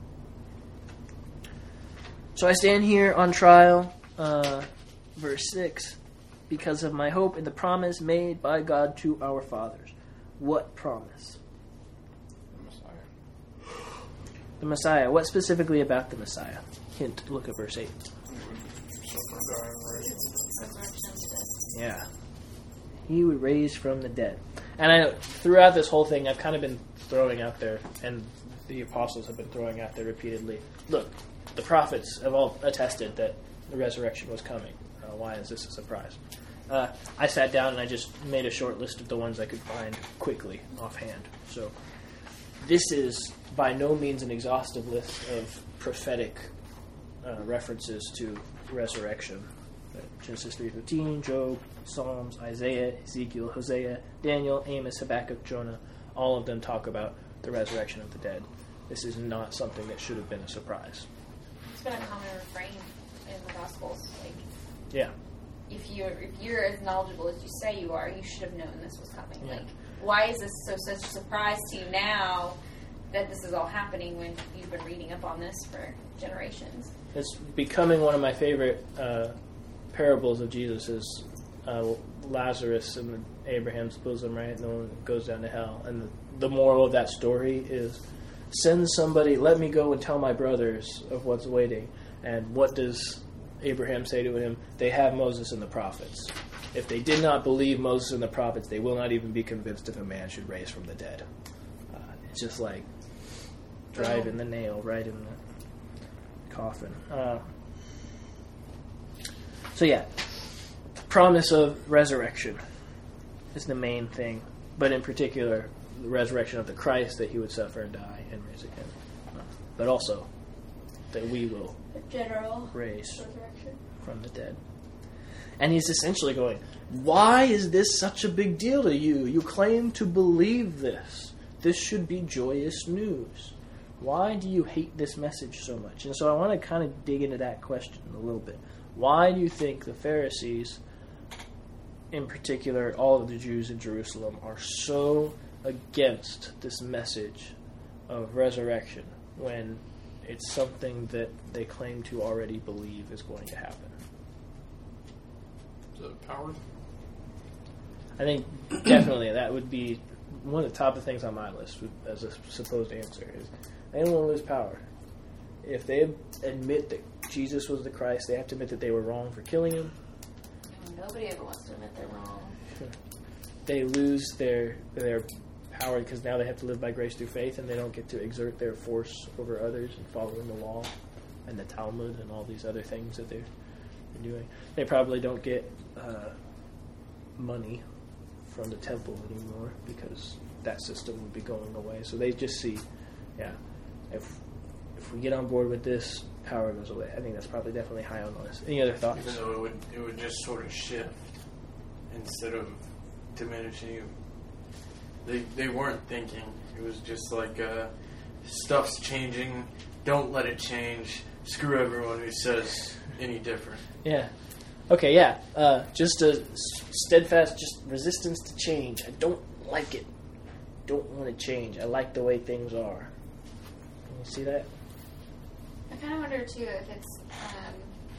so I stand here on trial, uh, verse six, because of my hope in the promise made by God to our fathers. What promise? The Messiah. The Messiah. What specifically about the Messiah? Hint, look at verse eight. He would suffer, die, and rise. Yeah. He would raise from the dead. And I know throughout this whole thing, I've kind of been throwing out there, and the apostles have been throwing out there repeatedly. Look, the prophets have all attested that the resurrection was coming. Uh, why is this a surprise? Uh, I sat down and I just made a short list of the ones I could find quickly, offhand. So this is by no means an exhaustive list of prophetic uh, references to resurrection. Genesis three fifteen, Job, Psalms, Isaiah, Ezekiel, Hosea, Daniel, Amos, Habakkuk, Jonah, all of them talk about the resurrection of the dead. This is not something that should have been a surprise. It's been a common refrain in the Gospels. Like, Yeah. if you're if you're as knowledgeable as you say you are, you should have known this was coming. Yeah. Like, why is this so such a surprise to you now that this is all happening when you've been reading up on this for generations? It's becoming one of my favorite uh, parables of Jesus is uh, Lazarus in Abraham's bosom, right? And the one that goes down to hell. And the, the moral of that story is, send somebody, let me go and tell my brothers of what's waiting. And what does Abraham say to him? They have Moses and the prophets. If they did not believe Moses and the prophets, they will not even be convinced if a man should raise from the dead. Uh, it's just like driving the nail right in the coffin. Uh, so yeah, promise of resurrection is the main thing, but in particular, the resurrection of the Christ, that he would suffer and die and raise again. Uh, but also that we will The general raise resurrection. from the dead. And he's essentially going, why is this such a big deal to you? You claim to believe this. This should be joyous news. Why do you hate this message so much? And so I want to kind of dig into that question a little bit. Why do you think the Pharisees, in particular all of the Jews in Jerusalem, are so against this message of resurrection when it's something that they claim to already believe is going to happen? Is it power? I think definitely that would be one of the top of things on my list as a supposed answer is they don't want to lose power. If they admit that Jesus was the Christ, they have to admit that they were wrong for killing him. Nobody ever wants to admit they're wrong. They lose their their power because now they have to live by grace through faith, and they don't get to exert their force over others and following the law and the Talmud and all these other things that they're, they're doing. They probably don't get uh, money from the temple anymore because that system would be going away. So they just see, yeah, if if we get on board with this, power goes away. I think that's probably definitely high on the list. Any other thoughts? Even though it would, it would just sort of shift instead of diminishing. They they weren't thinking. It was just like uh, stuff's changing. Don't let it change. Screw everyone who says any different. Yeah. Okay, yeah. Uh, just a steadfast, just resistance to change. I don't like it. Don't want to change. I like the way things are. Can you see that? I kind of wonder too if it's um,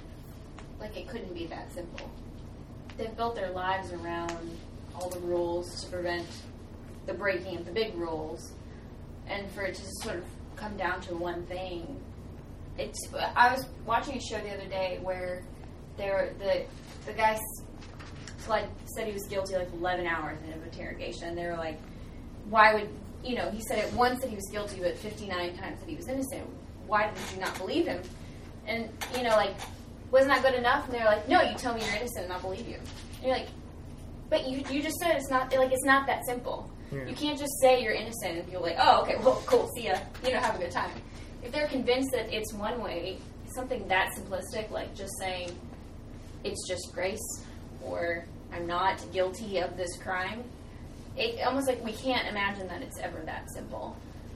like it couldn't be that simple. They've built their lives around all the rules to prevent the breaking of the big rules, and for it to just sort of come down to one thing. It's. I was watching a show the other day where there the the guy like said he was guilty like eleven hours of interrogation, and they were like, "Why would you know?" He said it once that he was guilty, but fifty-nine times that he was innocent. Why did you not believe him? And, you know, like, wasn't that good enough? And they're like, no, you tell me you're innocent and I'll believe you. And you're like, but you you just said it's not, like, it's not that simple. Yeah. You can't just say you're innocent and people are like, oh, okay, well, cool, see ya. You know, have a good time. If they're convinced that it's one way, something that simplistic, like just saying it's just grace or I'm not guilty of this crime, it almost like we can't imagine that it's ever that simple.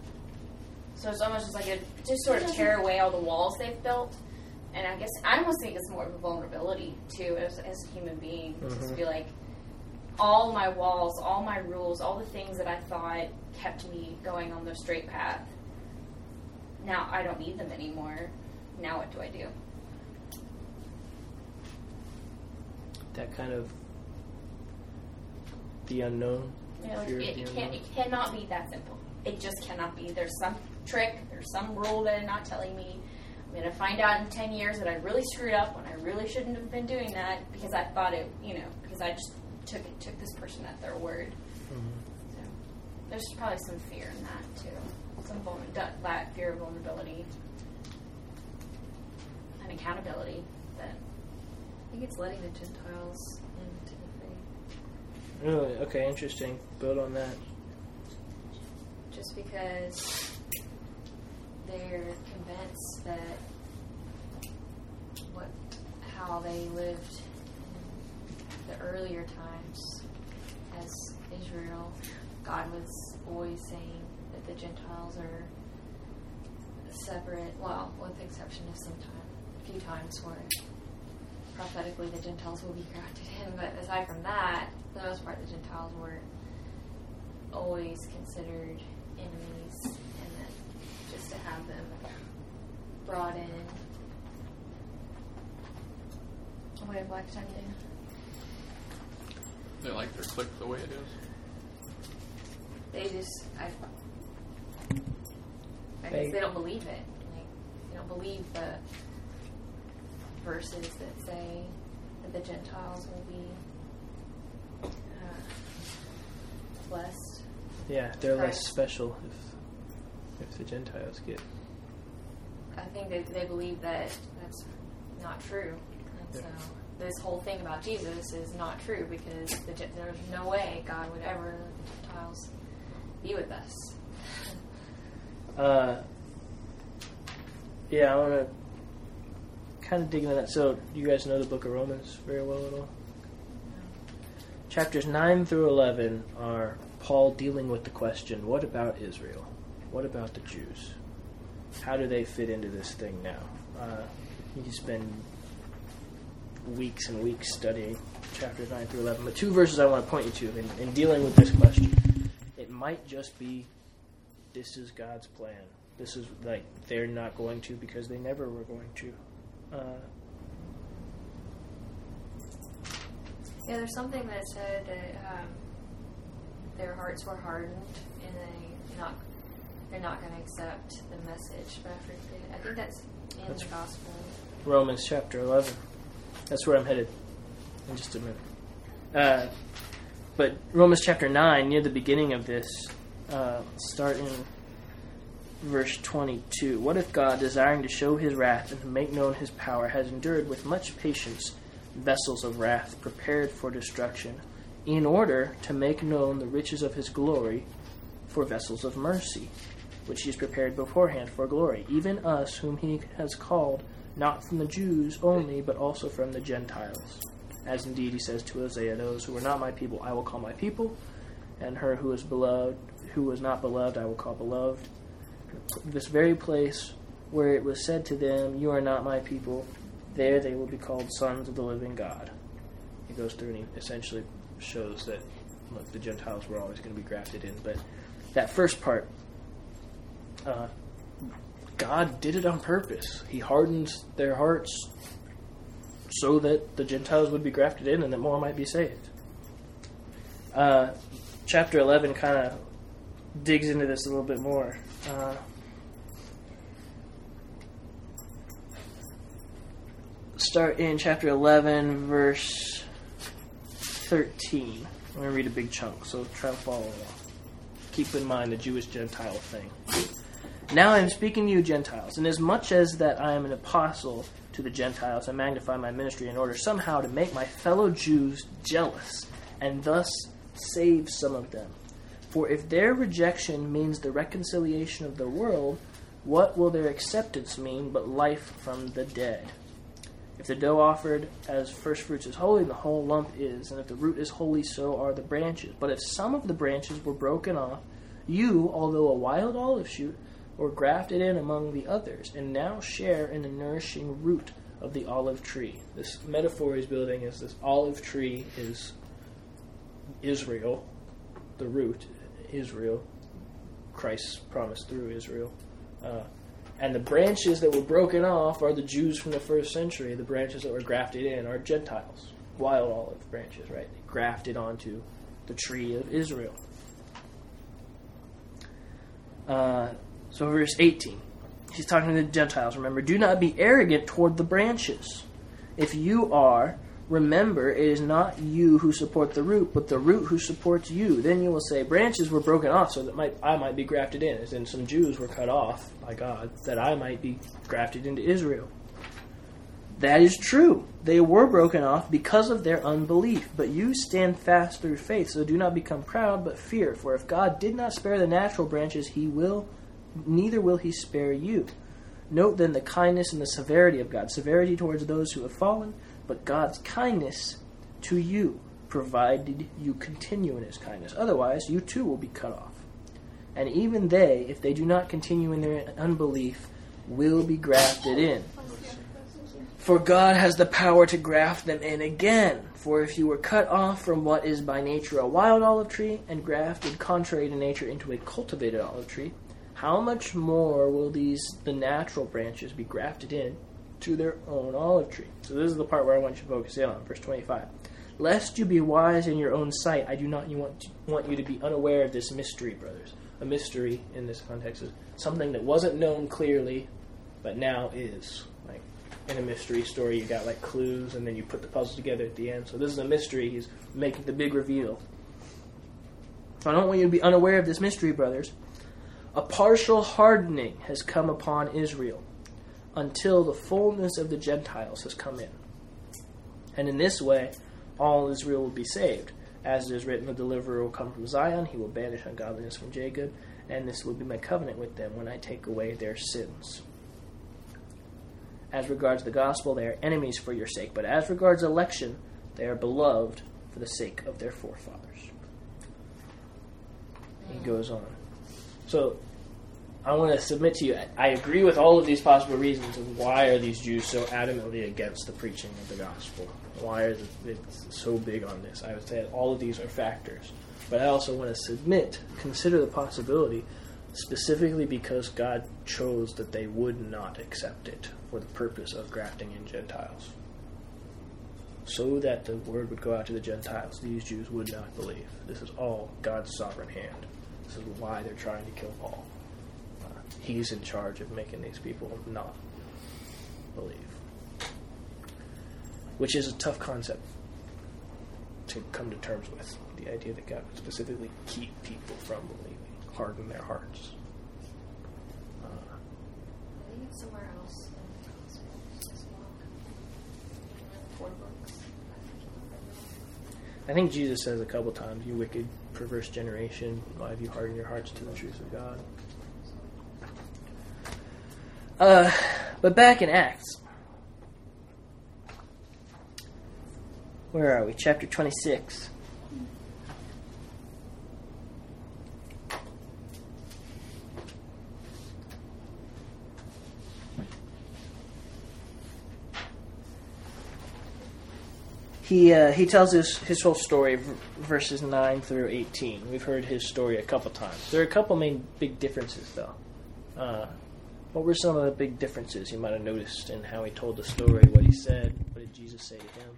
So it's almost just like a just sort of tear away all the walls they've built, and I guess I almost think it's more of a vulnerability too, as, as a human being, mm-hmm. just to be like, all my walls, all my rules, all the things that I thought kept me going on the straight path. Now I don't need them anymore. Now what do I do? That kind of the unknown. Yeah, like it, it can't. It cannot be that simple. It just cannot be. There's some trick, there's some rule that they're not telling me. I'm going to find out in ten years that I really screwed up when I really shouldn't have been doing that because I thought it, you know, because I just took it, took this person at their word. Mm-hmm. So there's probably some fear in that too. some vul- that, that fear of vulnerability and accountability. That I think it's letting the Gentiles into the faith. Really? Okay, interesting. Build on that. Just because they're convinced that what how they lived in the earlier times as Israel, God was always saying that the Gentiles are separate, well, with the exception of some time, a few times where prophetically the Gentiles will be grafted in, but aside from that, for the most part, the Gentiles were always considered enemies, and then just to have them brought in. What did Blackstone do? They like their clique the way it is. They just, I, I They- guess they don't believe it. Like, they don't believe the verses that say that the Gentiles will be uh, blessed. Yeah, they're less Right. special if if the Gentiles get. I think that they believe that that's not true. And Yeah. so this whole thing about Jesus is not true because the, Gen- there's no way God would ever let the Gentiles be with us. Uh, yeah, I want to kind of dig into that. So, you guys know the book of Romans very well at all? Chapters nine through eleven are Paul dealing with the question, what about Israel? What about the Jews? How do they fit into this thing now? Uh, you can spend weeks and weeks studying chapters nine through eleven. But two verses I want to point you to in, in dealing with this question. It might just be, this is God's plan. This is like, they're not going to because they never were going to. Uh, Yeah, there's something that said that um, their hearts were hardened and they not they're not going to accept the message. But I forget. I think that's in That's the gospel. Romans chapter eleven. That's where I'm headed in just a minute. Uh, but Romans chapter nine, near the beginning of this, uh, start in verse twenty-two. What if God, desiring to show his wrath and to make known his power, has endured with much patience vessels of wrath prepared for destruction, in order to make known the riches of his glory for vessels of mercy, which he has prepared beforehand for glory, even us whom he has called, not from the Jews only, but also from the Gentiles. As indeed he says to Hosea, those who are not my people I will call my people, and her who is beloved, who was not beloved I will call beloved. This very place where it was said to them, you are not my people, there they will be called sons of the living God. He goes through and he essentially shows that, look, the Gentiles were always going to be grafted in. But that first part, uh, God did it on purpose. He hardens their hearts so that the Gentiles would be grafted in and that more might be saved. Uh, chapter eleven kind of digs into this a little bit more. Uh, start in chapter eleven, verse thirteen. I'm going to read a big chunk, so try to follow along. Keep in mind the Jewish-Gentile thing. Now I am speaking to you Gentiles, inasmuch as that I am an apostle to the Gentiles, I magnify my ministry in order somehow to make my fellow Jews jealous, and thus save some of them. For if their rejection means the reconciliation of the world, what will their acceptance mean but life from the dead? If the dough offered as first fruits is holy, the whole lump is, and if the root is holy, so are the branches. But if some of the branches were broken off, you, although a wild olive shoot, were grafted in among the others, and now share in the nourishing root of the olive tree. This metaphor he's building is this olive tree is Israel, the root, Israel, Christ's promise through Israel. Uh, and the branches that were broken off are the Jews from the first century. The branches that were grafted in are Gentiles, wild olive branches, right? They grafted onto the tree of Israel. Uh, so verse eighteen, he's talking to the Gentiles. Remember, do not be arrogant toward the branches. If you are, Remember, it is not you who support the root, but the root who supports you. Then you will say, branches were broken off so that might, I might be grafted in. As in, some Jews were cut off by God, that I might be grafted into Israel. That is true. They were broken off because of their unbelief. But you stand fast through faith, so do not become proud, but fear. For if God did not spare the natural branches, he will, neither will he spare you. Note then the kindness and the severity of God. Severity towards those who have fallen, but God's kindness to you, provided you continue in his kindness. Otherwise, you too will be cut off. And even they, if they do not continue in their unbelief, will be grafted in. For God has the power to graft them in again. For if you were cut off from what is by nature a wild olive tree, and grafted contrary to nature into a cultivated olive tree, how much more will these, the natural branches, be grafted in to their own olive tree? So this is the part where I want you to focus in on, verse twenty-five. Lest you be wise in your own sight, I do not want, to, want you to be unaware of this mystery, brothers. A mystery in this context is something that wasn't known clearly, but now is. Like in a mystery story, you got like clues, and then you put the puzzle together at the end. So this is a mystery. He's making the big reveal. So I don't want you to be unaware of this mystery, brothers. A partial hardening has come upon Israel, until the fullness of the Gentiles has come in. And in this way, all Israel will be saved. As it is written, the deliverer will come from Zion, he will banish ungodliness from Jacob, and this will be my covenant with them when I take away their sins. As regards the gospel, they are enemies for your sake, but as regards election, they are beloved for the sake of their forefathers. He goes on. So, I want to submit to you, I agree with all of these possible reasons of why are these Jews so adamantly against the preaching of the gospel. Why is it so big on this? I would say that all of these are factors. But I also want to submit, consider the possibility, specifically because God chose that they would not accept it for the purpose of grafting in Gentiles. So that the word would go out to the Gentiles. These Jews would not believe. This is all God's sovereign hand. This is why they're trying to kill Paul. Uh, he's in charge of making these people not believe. Which is a tough concept to come to terms with. The idea that God would specifically keep people from believing, harden their hearts. Uh, I think it's somewhere else in the Gospels as well. Four books. I think Jesus says a couple times, you wicked, perverse generation, why have you hardened your hearts to the truth of God? Uh, but back in Acts. Where are we? Chapter twenty-six. He uh, he tells his, his whole story, v- verses nine through eighteen. We've heard his story a couple times. There are a couple main big differences, though. Uh, what were some of the big differences you might have noticed in how he told the story, what he said, what did Jesus say to him?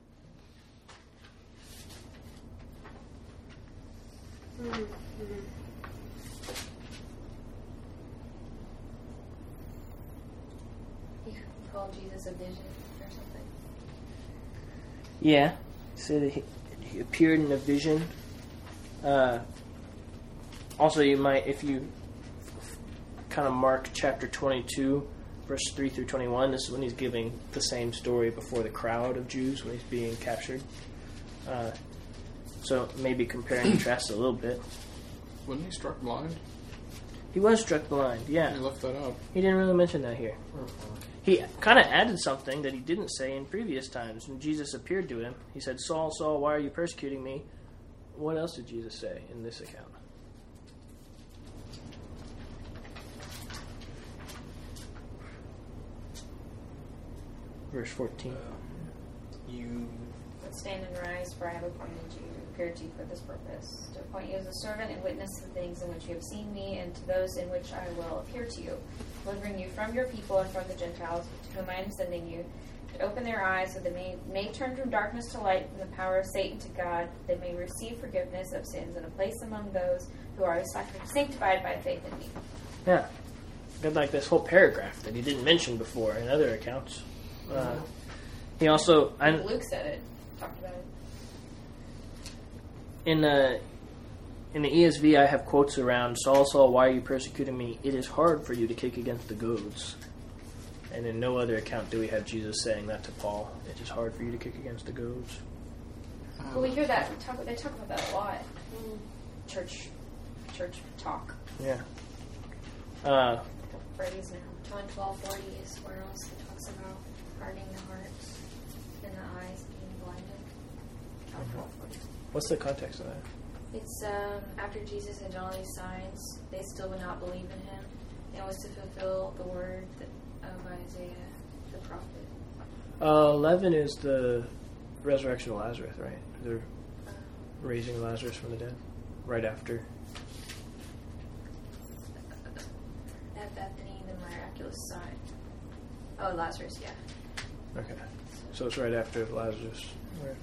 Mm-hmm. You called Jesus a vision or something. Yeah, he said that he, he appeared in a vision. Uh, also, you might, if you f- kind of mark chapter twenty-two, verse three through twenty-one, this is when he's giving the same story before the crowd of Jews when he's being captured. Uh, so maybe compare and contrast a little bit. Wasn't he struck blind? He was struck blind, yeah. He left that out. He didn't really mention that here. He kind of added something that he didn't say in previous times. When Jesus appeared to him, he said, Saul, Saul, why are you persecuting me? What else did Jesus say in this account? Verse fourteen. You But stand and rise, for I have appointed you, prepared to you for this purpose, to appoint you as a servant and witness to the things in which you have seen me, and to those in which I will appear to you, delivering you from your people and from the Gentiles, to whom I am sending you, to open their eyes so they may, may turn from darkness to light, from the power of Satan to God, that they may receive forgiveness of sins and a place among those who are sanctified by faith in me. Yeah. Got like this whole paragraph that he didn't mention before in other accounts. Uh, He also, I, Luke said it. Talked about it. in the in the E S V, I have quotes around, Saul, Saul, why are you persecuting me? It is hard for you to kick against the goads. And in no other account do we have Jesus saying that to Paul. It is hard for you to kick against the goads. Well, we hear that. We talk, they talk about that a lot. Church, church talk. Yeah. Uh, Phrase now. John twelve forty is where else it talks about hardening the hearts and the eyes being blinded. John twelve forty. what's the context of that? It's um, after Jesus had done all these signs, they still would not believe in him. It was to fulfill the word that, of Isaiah, the prophet. Uh, eleven is the resurrection of Lazarus, right? They're Um, raising Lazarus from the dead right after. at Bethany, the miraculous sign. Oh, Lazarus, yeah. Okay. So it's right after Lazarus. Right.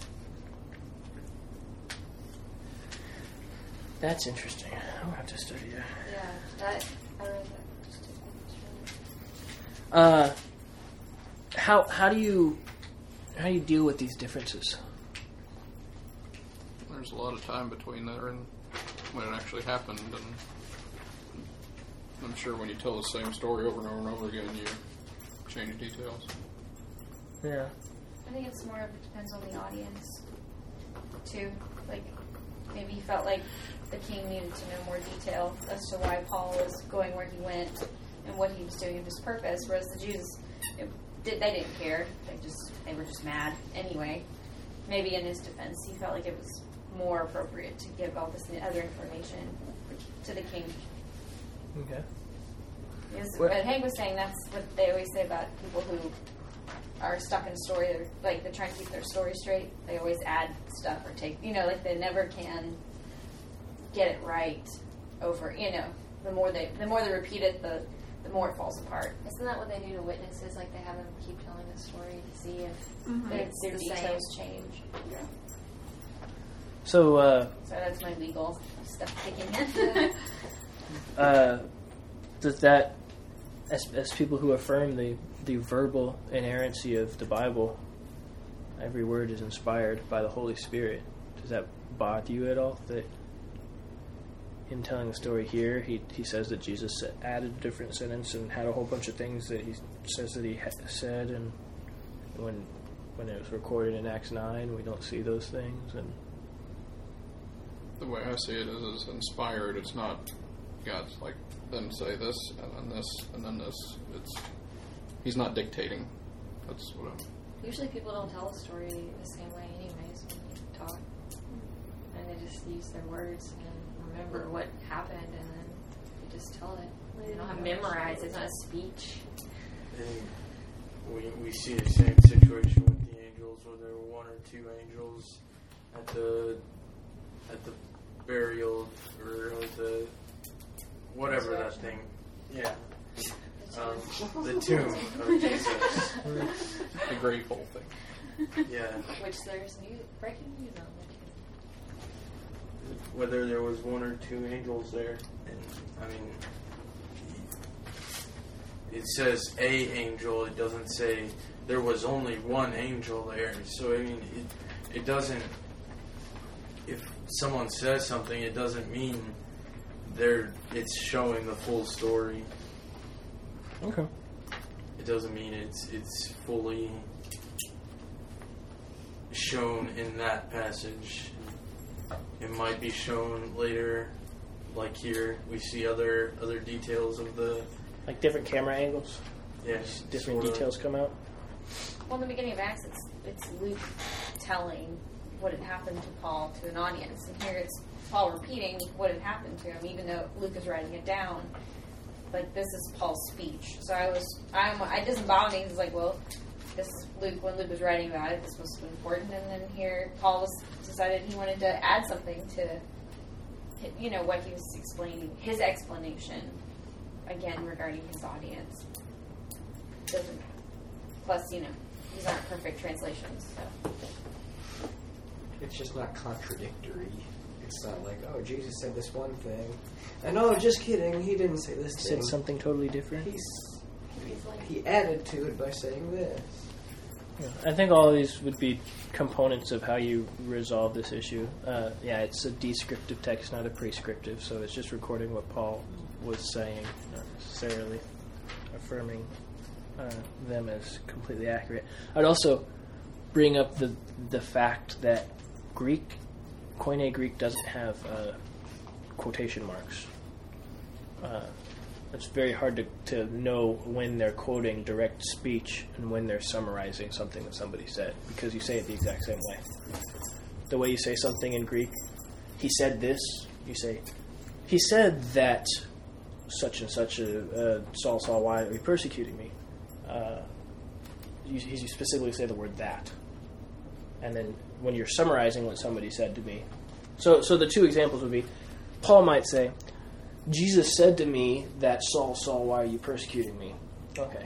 That's interesting. I'll have to study that. Yeah, that, I read that. Uh, how how do you how do you deal with these differences? There's a lot of time between there and when it actually happened, and I'm sure when you tell the same story over and over and over again, you change details. Yeah. I think it's more of it depends on the audience, too. Like, maybe he felt like the king needed to know more detail as to why Paul was going where he went and what he was doing of his purpose, whereas the Jews, it, did, they didn't care. They just they were just mad anyway. Maybe in his defense, he felt like it was more appropriate to give all this other information to the king. Okay. Because What- what Hank was saying, that's what they always say about people who are stuck in a story. They're, like, they're trying to keep their story straight. They always add stuff or take, you know, like they never can get it right over, you know, the more they, the more they repeat it, the, the more it falls apart. Isn't that what they do to witnesses? Like they have them keep telling the story to see if Mhm. it's Their the details same. change. Yeah. So, uh, So that's my legal stuff kicking in. uh, does that, as as people who affirm the the verbal inerrancy of the Bible, every word is inspired by the Holy Spirit. Does that bother you at all? That him telling the story here, he he says that Jesus added a different sentence and had a whole bunch of things that he says that he ha- said, and when when it was recorded in Acts nine, we don't see those things. And The way I see it is, is inspired. It's not God's like then say this and then this and then this. It's he's not dictating. That's what I'm. Usually people don't tell a story the same way anyways when you talk. And they just use their words and remember what happened and then you just tell it. They don't have to memorize. It's not a speech. And we we see the same situation with the angels, where there were one or two angels at the at the burial or the whatever that thing. Yeah. Um, the tomb of Jesus. The grateful thing. Yeah. Which there's new, breaking news on that. Whether there was one or two angels there, and I mean, it says a angel. It doesn't say there was only one angel there. So I mean, it it doesn't. If someone says something, it doesn't mean they're. It's showing the full story. okay. It doesn't mean it's it's fully shown in that passage. It might be shown later, like here. We see other other details of the Like different camera angles, yes, different sorta. details come out. Well, in the beginning of Acts, it's, it's Luke telling what had happened to Paul to an audience. And here it's Paul repeating what had happened to him, even though Luke is writing it down. Like, this is Paul's speech. So I was, I'm, it doesn't bother me. It's like, well, this is Luke, when Luke was writing about it, this was important. And then here, Paul was, decided he wanted to add something to, you know, what he was explaining, his explanation, again, regarding his audience. Doesn't, plus, you know, these aren't perfect translations, so. It's just not contradictory. It's not like, oh, Jesus said this one thing, and oh, just kidding, he didn't say this Said thing. something totally different. He's, he added to it by saying this. I think all of these would be components of how you resolve this issue. Uh, yeah, it's a descriptive text, not a prescriptive, so it's just recording what Paul was saying, not necessarily affirming uh, them as completely accurate. I'd also bring up the the fact that Greek, Koine Greek, doesn't have uh, quotation marks. Uh, It's very hard to, to know when they're quoting direct speech and when they're summarizing something that somebody said, because you say it the exact same way. The way you say something in Greek, he said this, you say, he said that such and such a uh, Saul, Saul, why are you persecuting me? Uh, you, you specifically say the word that. And then when you're summarizing what somebody said to me, so so the two examples would be, Paul might say, Jesus said to me that, Saul, Saul, why are you persecuting me? Okay.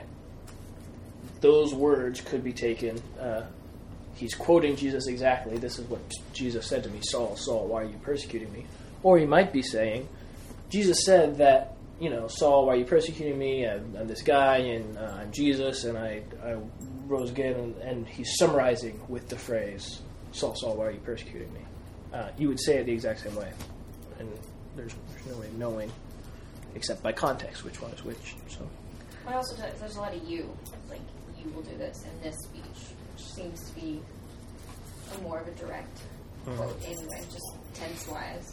Those words could be taken, uh, he's quoting Jesus exactly, this is what Jesus said to me, Saul, Saul, why are you persecuting me? Or he might be saying, Jesus said that, you know, Saul, why are you persecuting me? I'm, I'm this guy, and uh, I'm Jesus, and I, I rose again, and, and he's summarizing with the phrase, Saul, Saul, why are you persecuting me? Uh, you would say it the exact same way. And there's, there's no way of knowing, except by context, which one is which. So, But also, there's a lot of you. Like, you will do this in this speech, which seems to be a more of a direct Mhm. quote anyway, just tense-wise.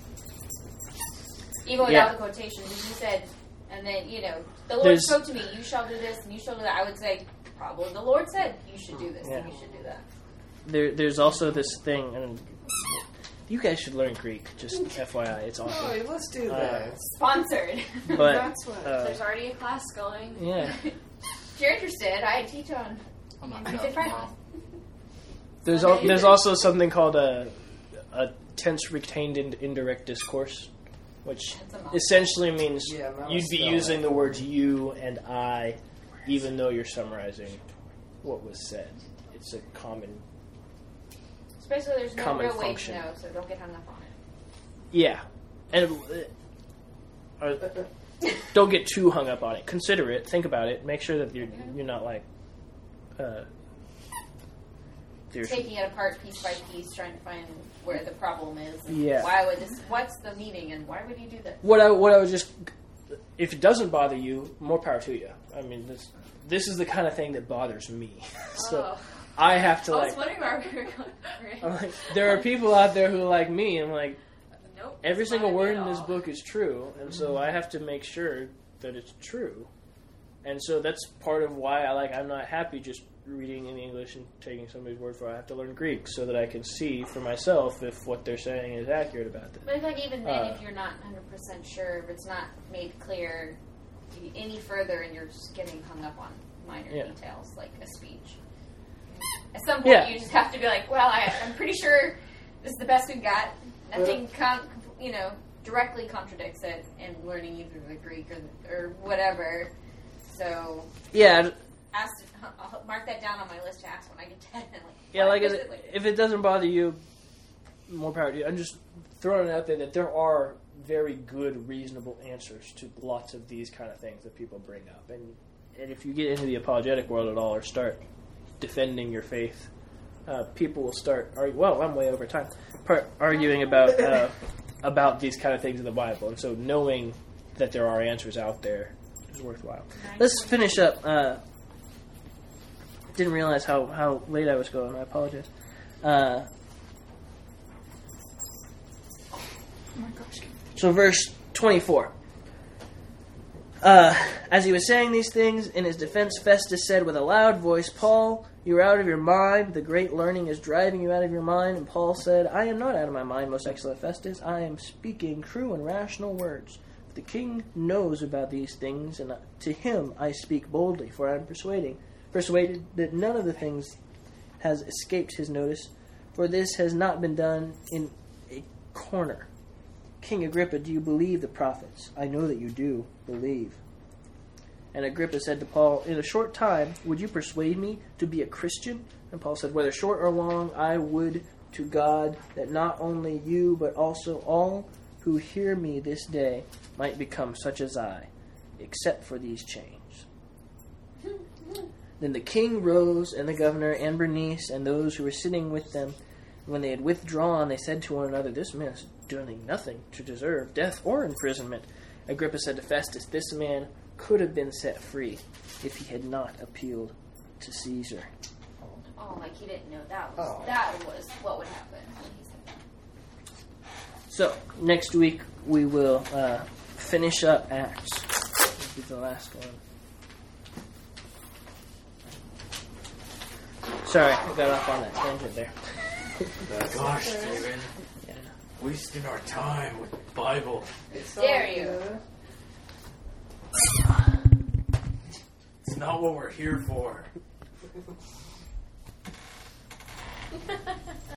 Even without Yeah. the quotation, if you said, and then, you know, the Lord There's- spoke to me, you shall do this, and you shall do that, I would say, probably the Lord said, you should do this, Yeah. and you should do that. there, there's also this thing, and you guys should learn Greek, just F Y I, it's awesome. Oh, let's do Uh, that. Sponsored. But, That's what. uh, There's already a class going. yeah. If you're interested, I teach on I'll knock it Wednesday, out Friday. tomorrow. There's al- there's also something called a a tense retained in- indirect discourse, which That's a mouthful. essentially means Yeah, that you'd was be spelled. using the words you and I, even though you're summarizing what was said. It's a common, Especially there's no Common real way function. to know, so don't get hung up on it. yeah, and uh, uh, don't get too hung up on it. Consider it, think about it, make sure that you're you're not like. Uh, you're- Taking it apart piece by piece, trying to find where the problem is. And Yeah. Why would this? What's the meaning, and why would you do this? What I what I was just, if it doesn't bother you, more power to you. I mean, this this is the kind of thing that bothers me. so Oh. I have to I like, was wondering where we were going. I'm like, there are people out there who like me. I'm like, Nope. every it's single not word at in this all. book is true, and so I have to make sure that it's true. And so that's part of why I like. I'm not happy just reading in English and taking somebody's word for it. I have to learn Greek so that I can see for myself if what they're saying is accurate about this. But I feel like even then, Uh, if you're not one hundred percent sure, if it's not made clear any further, and you're just getting hung up on minor Yeah. details like a speech. At some point, Yeah. you just have to be like, "Well, I, I'm pretty sure this is the best we've got. Nothing, con- you know, directly contradicts it." And learning either the Greek or or whatever. So, Yeah, ask, I'll mark that down on my list to ask when I get to that. Like, yeah. why Like is if it it, like this? if it doesn't bother you, more power to you. I'm just throwing it out there that there are very good, reasonable answers to lots of these kind of things that people bring up. And and if you get into the apologetic world at all or start defending your faith, uh, people will start argue, well, I'm way over time, part, arguing about uh, about these kind of things in the Bible. And so knowing that there are answers out there is worthwhile. Let's finish up. Uh, didn't realize how, how late I was going. I apologize. Uh, Oh my gosh. So verse twenty-four. Uh, as he was saying these things, in his defense, Festus said with a loud voice, Paul, you are out of your mind. The great learning is driving you out of your mind. And Paul said, I am not out of my mind, most excellent Festus. I am speaking true and rational words. The king knows about these things, and to him I speak boldly, for I am persuading, persuaded that none of the things has escaped his notice, for this has not been done in a corner. King Agrippa, do you believe the prophets? I know that you do believe. And Agrippa said to Paul, in a short time, would you persuade me to be a Christian? And Paul said, whether short or long, I would to God that not only you, but also all who hear me this day might become such as I, except for these chains. Then the king rose, and the governor, and Bernice, and those who were sitting with them. When they had withdrawn, they said to one another, "This man is doing nothing to deserve death or imprisonment." Agrippa said to Festus, "This man could have been set free if he had not appealed to Caesar." Oh, like he didn't know that was Oh. that was what would happen when he said that. So, next week we will uh, finish up Acts. This will be the last one. Sorry, I got off on that tangent there. Gosh, Steven. Yeah. Wasting our time with the Bible. It's Dare all you. good. It's not what we're here for.